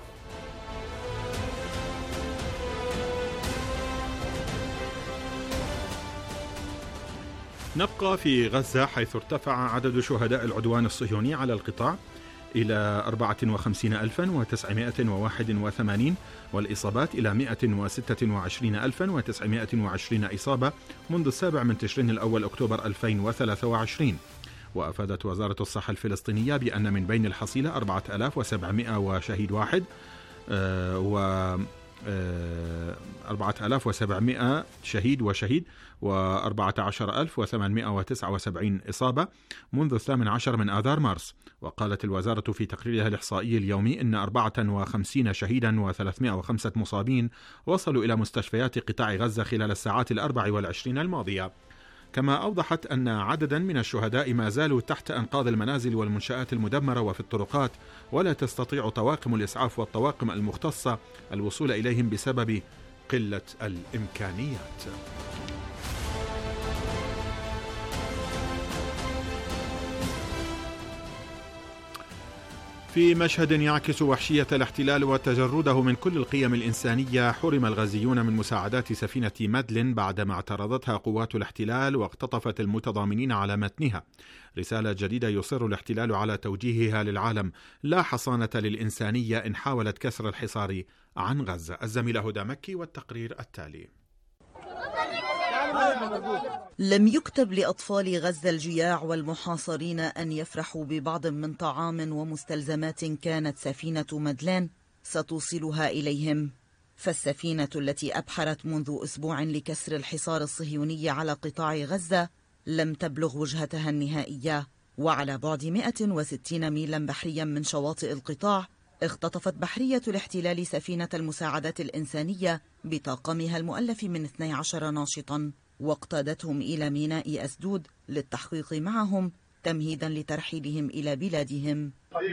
نبقى في غزة، حيث ارتفع عدد شهداء العدوان الصهيوني على القطاع إلى أربعة وخمسين ألفا وتسعمائة وواحد وثمانين، والإصابات إلى مائة وستة وعشرين ألفا وتسعمائة وعشرين إصابة منذ السابع من تشرين الأول أكتوبر ألفين وثلاثة وعشرين. وأفادت وزارة الصحة الفلسطينية بأن من بين الحصيلة أربعة آلاف وسبعمائة وشهيد واحد آه و أربعة آلاف وسبعمائة شهيد وشهيد وأربعة عشر ألف وثمانمائة وتسعة وسبعين إصابة منذ الثامن عشر من آذار مارس. وقالت الوزارة في تقريرها الإحصائي اليومي أن أربعة وخمسين شهيدا وثلاثمائة وخمسة مصابين وصلوا إلى مستشفيات قطاع غزة خلال الساعات الأربع والعشرين الماضية. كما أوضحت أن عددا من الشهداء ما زالوا تحت أنقاض المنازل والمنشآت المدمرة وفي الطرقات، ولا تستطيع طواقم الإسعاف والطواقم المختصة الوصول إليهم بسبب قلة الإمكانيات. في مشهد يعكس وحشية الاحتلال وتجرده من كل القيم الإنسانية، حرم الغزيون من مساعدات سفينة مادلين بعدما اعترضتها قوات الاحتلال واقتطفت المتضامنين على متنها. رسالة جديدة يصر الاحتلال على توجيهها للعالم: لا حصانة للإنسانية إن حاولت كسر الحصار عن غزة. الزميلة هدى مكي والتقرير التالي. لم يكتب لأطفال غزة الجياع والمحاصرين أن يفرحوا ببعض من طعام ومستلزمات كانت سفينة مادلين ستوصلها إليهم. فالسفينة التي أبحرت منذ أسبوع لكسر الحصار الصهيوني على قطاع غزة لم تبلغ وجهتها النهائية، وعلى بعد مائة وستين ميلا بحريا من شواطئ القطاع اختطفت بحرية الاحتلال سفينة المساعدات الإنسانية بطاقمها المؤلف من اثني عشر ناشطا، واقتادتهم إلى ميناء أسدود للتحقيق معهم تمهيدا لترحيلهم إلى بلادهم.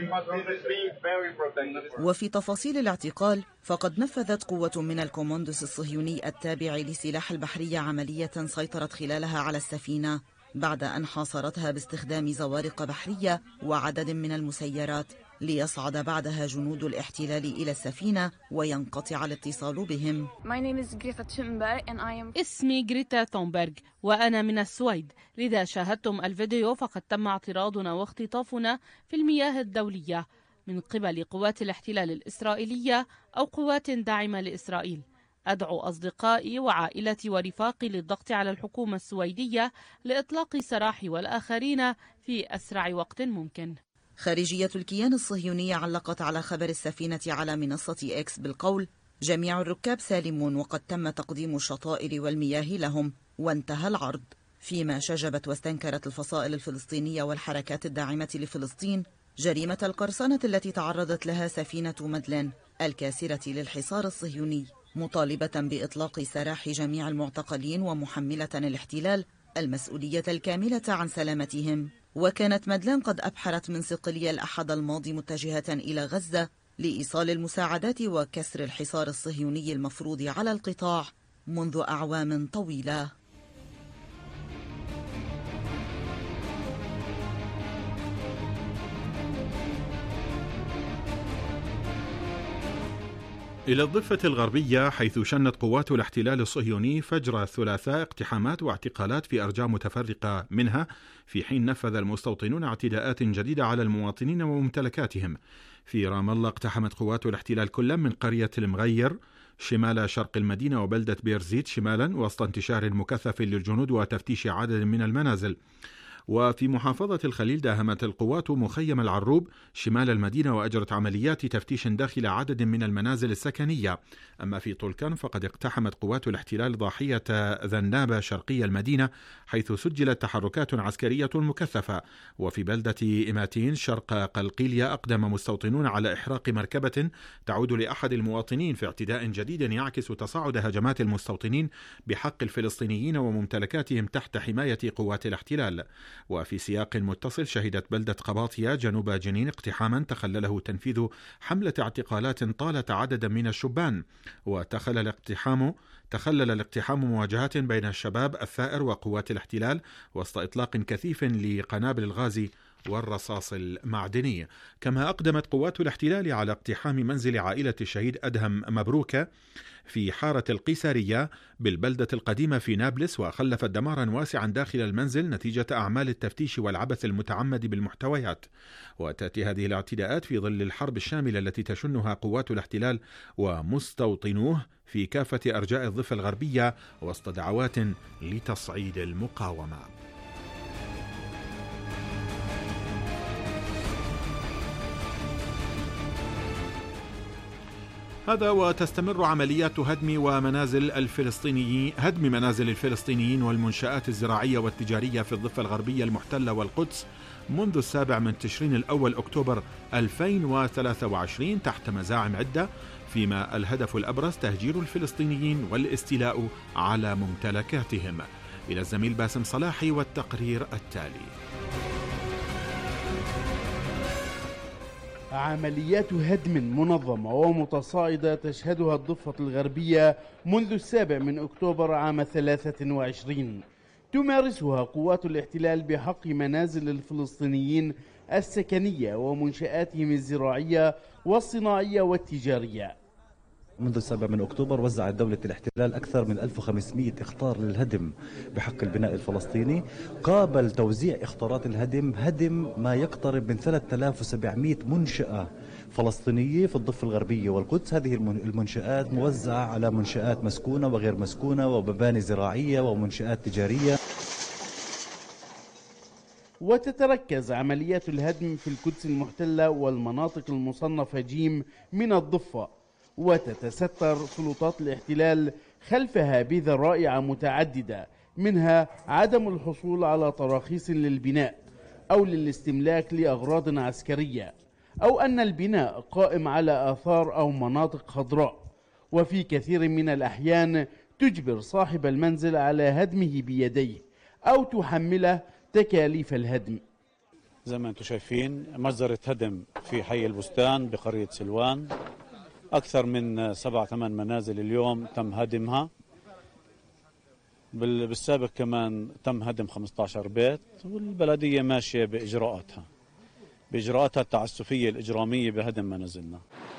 وفي تفاصيل الاعتقال، فقد نفذت قوة من الكوموندوس الصهيوني التابع لسلاح البحرية عملية سيطرت خلالها على السفينة بعد أن حاصرتها باستخدام زوارق بحرية وعدد من المسيرات، ليصعد بعدها جنود الاحتلال إلى السفينة وينقطع الاتصال بهم. اسمي غريتا ثونبرغ وأنا من السويد، لذا شاهدتم الفيديو فقد تم اعتراضنا واختطافنا في المياه الدولية من قبل قوات الاحتلال الإسرائيلية أو قوات داعمة لإسرائيل. أدعو أصدقائي وعائلتي ورفاقي للضغط على الحكومة السويدية لإطلاق سراحي والآخرين في أسرع وقت ممكن. خارجية الكيان الصهيوني علقت على خبر السفينة على منصة إكس بالقول: جميع الركاب سالمون وقد تم تقديم الشطائر والمياه لهم، وانتهى العرض. فيما شجبت واستنكرت الفصائل الفلسطينية والحركات الداعمة لفلسطين جريمة القرصنة التي تعرضت لها سفينة مدلان الكاسرة للحصار الصهيوني، مطالبة بإطلاق سراح جميع المعتقلين ومحملة الاحتلال المسؤولية الكاملة عن سلامتهم. وكانت مدلان قد أبحرت من صقلية الأحد الماضي متجهة إلى غزة لإيصال المساعدات وكسر الحصار الصهيوني المفروض على القطاع منذ أعوام طويلة. إلى الضفة الغربية، حيث شنت قوات الاحتلال الصهيوني فجر الثلاثاء اقتحامات واعتقالات في أرجاء متفرقة منها، في حين نفذ المستوطنون اعتداءات جديدة على المواطنين وممتلكاتهم. في رام الله اقتحمت قوات الاحتلال كل من قرية المغير شمال شرق المدينة وبلدة بيرزيت شمالا، وسط انتشار مكثف للجنود وتفتيش عدد من المنازل. وفي محافظة الخليل داهمت القوات مخيم العروب شمال المدينة وأجرت عمليات تفتيش داخل عدد من المنازل السكنية. أما في طولكان فقد اقتحمت قوات الاحتلال ضاحية ذنابة شرقي المدينة، حيث سجلت تحركات عسكرية مكثفة. وفي بلدة إماتين شرق قلقيلية أقدم مستوطنون على إحراق مركبة تعود لأحد المواطنين في اعتداء جديد يعكس تصاعد هجمات المستوطنين بحق الفلسطينيين وممتلكاتهم تحت حماية قوات الاحتلال. وفي سياق متصل، شهدت بلدة قباطية جنوب جنين اقتحاما تخلله تنفيذ حملة اعتقالات طالت عددا من الشبان. وتخلل الاقتحام تخلل الاقتحام مواجهات بين الشباب الثائر وقوات الاحتلال وسط إطلاق كثيف لقنابل الغاز والرصاص المعدني. كما أقدمت قوات الاحتلال على اقتحام منزل عائلة الشهيد أدهم مبروكة في حارة القيسارية بالبلدة القديمة في نابلس، وخلفت دمارا واسعا داخل المنزل نتيجة أعمال التفتيش والعبث المتعمد بالمحتويات. وتأتي هذه الاعتداءات في ظل الحرب الشاملة التي تشنها قوات الاحتلال ومستوطنوه في كافة أرجاء الضفة الغربية وسط دعوات لتصعيد المقاومة. هذا وتستمر عمليات هدم ومنازل الفلسطينيين هدم منازل الفلسطينيين والمنشآت الزراعية والتجارية في الضفة الغربية المحتلة والقدس منذ السابع من تشرين الأول أكتوبر ألفين وثلاثة وعشرين تحت مزاعم عدة، فيما الهدف الأبرز تهجير الفلسطينيين والاستيلاء على ممتلكاتهم. إلى الزميل باسم صلاحي والتقرير التالي. عمليات هدم منظمة ومتصاعدة تشهدها الضفة الغربية منذ السابع من أكتوبر عام ثلاثة وعشرين تمارسها قوات الاحتلال بحق منازل الفلسطينيين السكنية ومنشآتهم الزراعية والصناعية والتجارية. منذ السابع من أكتوبر وزعت دولة الاحتلال أكثر من ألف وخمسمئة إخطار للهدم بحق البناء الفلسطيني، قابل توزيع إخطارات الهدم هدم ما يقترب من ثلاثة آلاف وسبعمئة منشأة فلسطينية في الضفة الغربية والقدس. هذه المنشآت موزعة على منشآت مسكونة وغير مسكونة ومباني زراعية ومنشآت تجارية. وتتركز عمليات الهدم في القدس المحتلة والمناطق المصنفة جيم من الضفة، وتتستر سلطات الاحتلال خلفها بذرائع متعددة، منها عدم الحصول على تراخيص للبناء أو للاستملاك لأغراض عسكرية، أو أن البناء قائم على آثار أو مناطق خضراء، وفي كثير من الأحيان تجبر صاحب المنزل على هدمه بيديه أو تحمله تكاليف الهدم. زي ما انتم شايفين مجزرة هدم في حي البستان بقرية سلوان، أكثر من سبع ثمان منازل اليوم تم هدمها. بالسابق كمان تم هدم خمسة عشر بيت، والبلدية ماشية بإجراءاتها بإجراءاتها التعسفية الإجرامية بهدم منازلنا.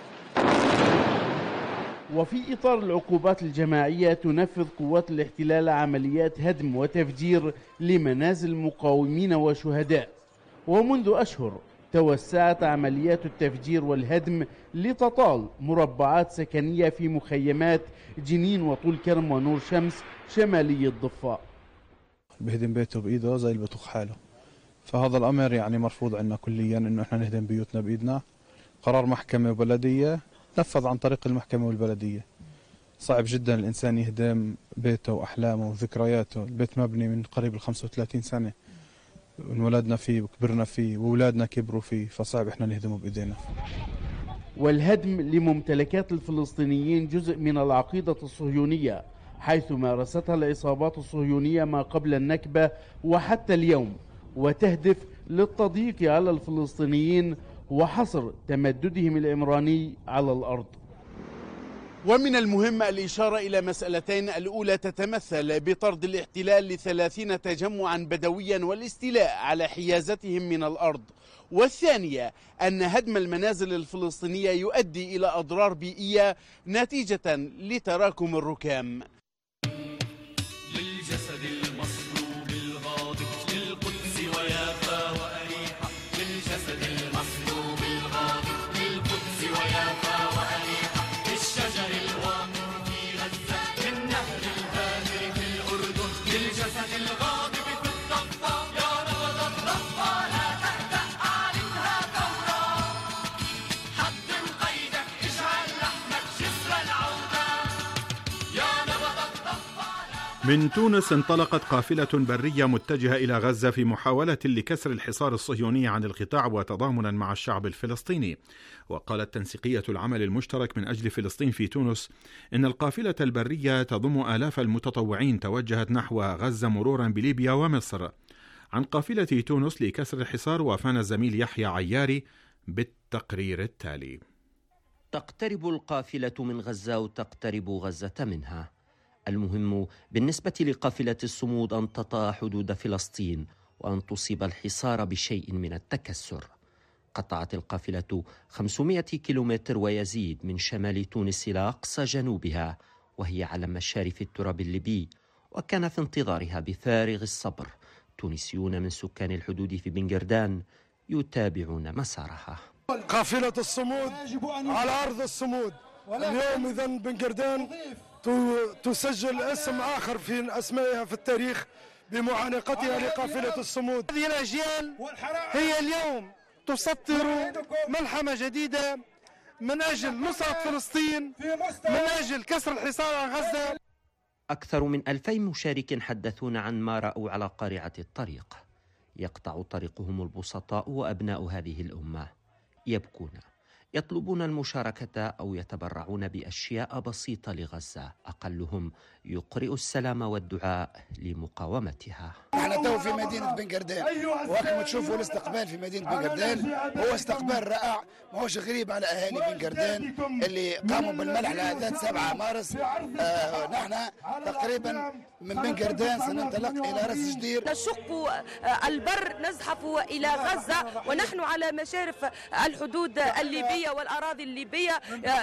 وفي إطار العقوبات الجماعية تنفذ قوات الاحتلال عمليات هدم وتفجير لمنازل مقاومين وشهداء، ومنذ أشهر توسعت عمليات التفجير والهدم لتطال مربعات سكنية في مخيمات جنين وطول كرم ونور شمس شمالي الضفة. بهدم بيته بإيده زي اللي بطخ حاله، فهذا الأمر يعني مرفوض عندنا كليا، إنه إحنا نهدم بيوتنا بإيدنا. قرار محكمة وبلدية نفذ عن طريق المحكمة والبلدية. صعب جدا الإنسان يهدم بيته وأحلامه وذكرياته. البيت مبني من قريب ال خمسة وثلاثين سنة، انولدنا فيه وكبرنا فيه وأولادنا كبروا فيه، فصعب إحنا نهدمه بإيدينا. والهدم لممتلكات الفلسطينيين جزء من العقيدة الصهيونية، حيث مارستها العصابات الصهيونية ما قبل النكبة وحتى اليوم، وتهدف للتضييق على الفلسطينيين وحصر تمددهم العمراني على الأرض. ومن المهم الإشارة إلى مسألتين، الأولى تتمثل بطرد الاحتلال لثلاثين تجمعا بدويا والاستيلاء على حيازتهم من الأرض، والثانية أن هدم المنازل الفلسطينية يؤدي إلى أضرار بيئية نتيجة لتراكم الركام. للجسد المصلوب الغاضب للقدس ويافا وأريحة، للجسد المصلوب الغاضب للقدس ويافا وأريحة، للشجر الواقع في غزة من نهر الهادر في الأردن، للجسد الغاضب في الضفة يا نبض الضفة لا تهدأ أعلنها ثورة، حطم قيدك اجعل لحمك جسر العودة يا نبض الضفة. من تونس انطلقت قافلة برية متجهة إلى غزة في محاولة لكسر الحصار الصهيوني عن القطاع وتضامنا مع الشعب الفلسطيني. وقالت تنسيقية العمل المشترك من أجل فلسطين في تونس إن القافلة البرية تضم آلاف المتطوعين توجهت نحو غزة مرورا بليبيا ومصر. عن قافلة تونس لكسر الحصار وافانا الزميل يحيى عياري بالتقرير التالي. تقترب القافلة من غزة وتقترب غزة منها. المهم بالنسبة لقافلة الصمود أن تطأ حدود فلسطين وأن تصيب الحصار بشيء من التكسر. قطعت القافلة خمسمائة كيلومتر ويزيد من شمال تونس إلى أقصى جنوبها، وهي على مشارف التراب الليبي، وكان في انتظارها بفارغ الصبر تونسيون من سكان الحدود في بنجردان يتابعون مسارها. قافلة الصمود على أرض الصمود اليوم. إذا بنجردان تسجل اسم آخر في أسمائها في التاريخ بمعانقتها لقافلة الصمود. هذه الأجيال هي اليوم تسطر ملحمة جديدة من أجل نصرة فلسطين، من أجل كسر الحصار عن غزة. أكثر من ألفين مشارك حدثون عن ما رأوا على قارعة الطريق. يقطع طريقهم البسطاء وأبناء هذه الأمة، يبكون، يطلبون المشاركة أو يتبرعون بأشياء بسيطة لغزة، أقلهم يقرئ السلام والدعاء لمقاومتها. نحن تو في مدينة بنجردان، وكما تشوفوا الاستقبال في مدينة بنجردان هو استقبال رائع، ما هوش غريب على أهالي بنجردان اللي قاموا بالملحمة ذات سبعة مارس. آه نحن تقريبا من بنجردان سننطلق إلى راس جدير، نشق البر نزحف إلى غزة، ونحن على مشارف الحدود الليبية والأراضي الليبية.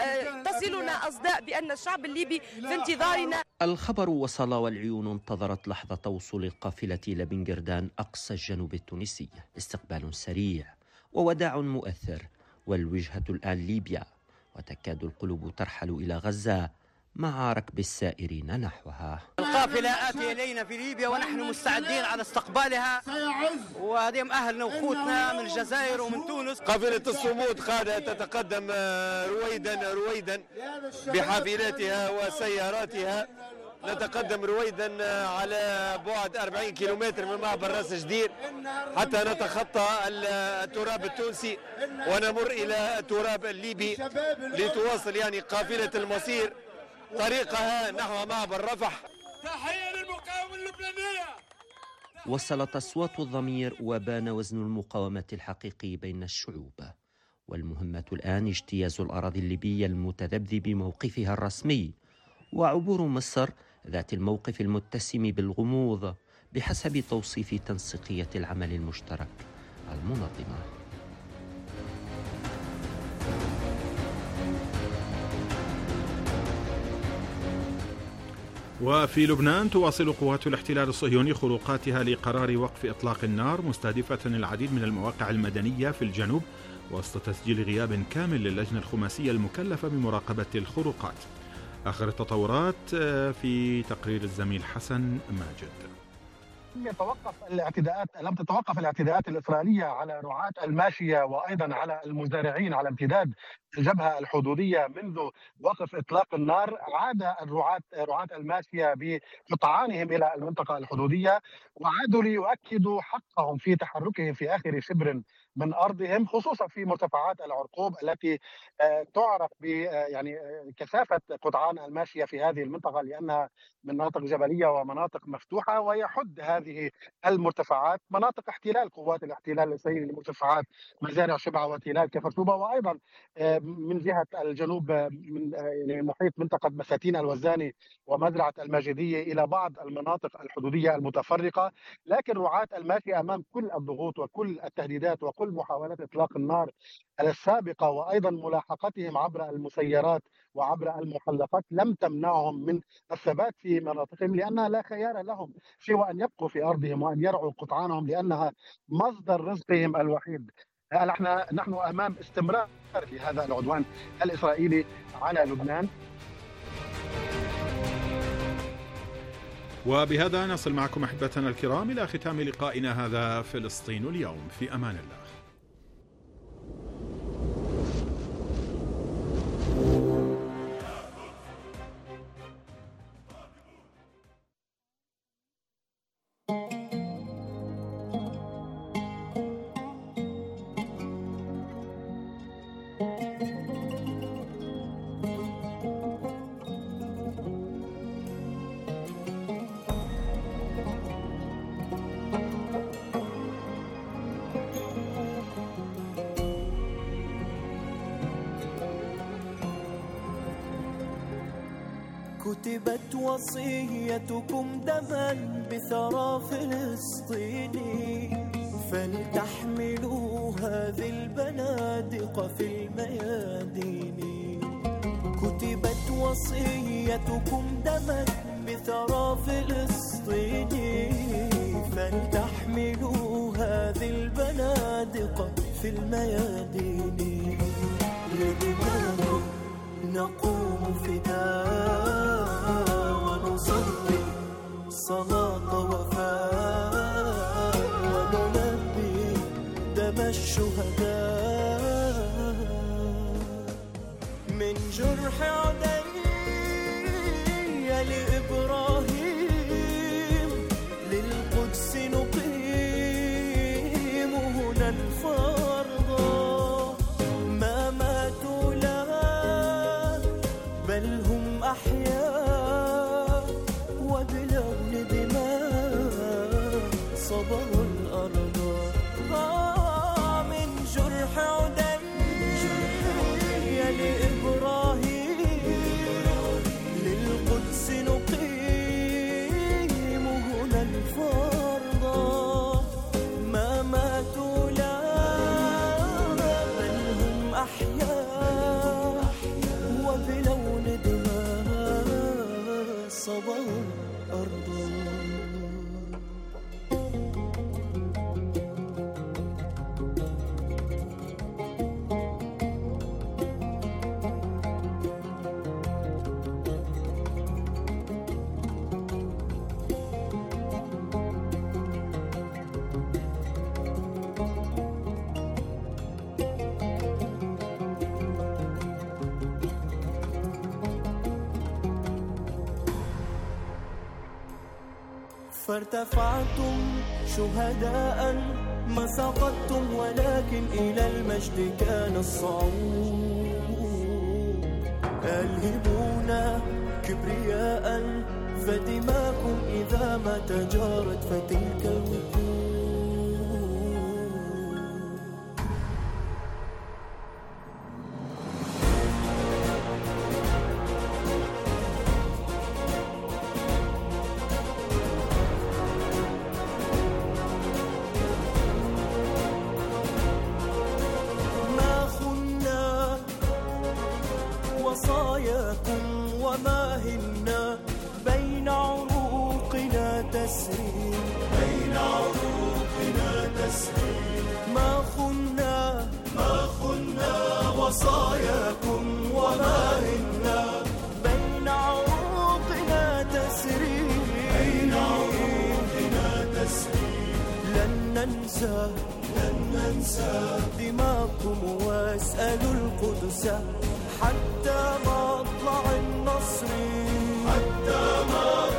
تصلنا أصداء بأن الشعب الليبي في انتظارنا. الخبر وصل والعيون انتظرت لحظة وصول القافلة إلى بنجردان أقصى الجنوب التونسي. استقبال سريع ووداع مؤثر، والوجهة الآن ليبيا، وتكاد القلوب ترحل إلى غزة مع ركب السائرين نحوها. القافلة آتية إلينا في ليبيا ونحن مستعدين على استقبالها، وهذهم أهلنا وأخوتنا من الجزائر ومن تونس. قافلة الصمود قاعدة تتقدم رويدا رويدا بحافلاتها وسياراتها. نتقدم رويدا على بعد أربعين كيلومتر من معبر راس جدير حتى نتخطى التراب التونسي ونمر إلى التراب الليبي لتواصل يعني قافلة المصير طريقها نحو معبر رفح. تحية للمقاومة اللبنانية. وصلت أصوات الضمير وبان وزن المقاومة الحقيقي بين الشعوب، والمهمة الآن اجتياز الأراضي الليبية المتذبذب بموقفها الرسمي، وعبور مصر ذات الموقف المتسم بالغموض بحسب توصيف تنسيقية العمل المشترك المنظمة. وفي لبنان تواصل قوات الاحتلال الصهيوني خروقاتها لقرار وقف إطلاق النار، مستهدفة العديد من المواقع المدنية في الجنوب وسط تسجيل غياب كامل للجنة الخماسية المكلفة بمراقبة الخروقات. آخر التطورات في تقرير الزميل حسن ماجد. لم يتوقف الاعتداءات لم تتوقف الاعتداءات الإسرائيلية على رعاة الماشية وأيضا على المزارعين على امتداد الجبهة الحدودية منذ وقف إطلاق النار. عاد الرعاة رعاة الماشية بقطعانهم إلى المنطقة الحدودية وعادوا ليؤكدوا حقهم في تحركهم في آخر شبر من أرضهم، خصوصا في مرتفعات العرقوب التي تعرف ب يعني كثافة قطعان الماشية في هذه المنطقة لأنها من مناطق جبلية ومناطق مفتوحة، ويحد هذه المرتفعات مناطق احتلال قوات الاحتلال الإسرائيلي لمرتفعات مزارع شبعة وتلال كفرشوبة، وأيضا من جهة الجنوب من يعني محيط منطقة بساتين الوزاني ومزرعة الماجدية إلى بعض المناطق الحدودية المتفرقة. لكن رعاة الماشية أمام كل الضغوط وكل التهديدات وكل محاولات إطلاق النار السابقة وأيضا ملاحقتهم عبر المسيرات وعبر المحلقات لم تمنعهم من الثبات في مناطقهم، لأنها لا خيار لهم سوى أن يبقوا في أرضهم وأن يرعوا قطعانهم لأنها مصدر رزقهم الوحيد. نحن نحن أمام استمرار لهذا العدوان الإسرائيلي على لبنان. وبهذا نصل معكم أحبتنا الكرام إلى ختام لقائنا هذا فلسطين اليوم. في أمان الله. كتبت وصيتكم دما بثرى فلسطيني، فلتحملوا هذه البنادق في الميادين. كتبت وصيتكم دما بثرى فلسطيني، فلتحملوا هذه البنادق في الميادين. لدماء نقوم فداء ونصلي صلاة وفاء ونلبي دم الشهداء. من جرح عدي لإبراهيم للقدس نقيم هنا الفرض. ما ماتوا لها بل هم أحياء وبلون دماء صبروا الأرض. آه من جرح عدي لإبراهيم للقدس نقيم هنا الفرض. ما ماتوا لا بل هم أحياء وبلون دماء صبروا الأرض. فارتفعتم شهداء ما سقطتم، ولكن إلى المجد كان الصعود. ألهبونا كبرياء فدماكم إذا ما تجارت فتلك الوقود. وصاياكم وما هن بين عروقنا تسري، بين عروقنا تسري. ما خنا ما خنا وصاياكم وما هن بين عروقنا تسري، بين عروقنا تسري. ننسى لن ننسى دماءكم واسألوا القدس حتى مطلع النصر حتى مطلع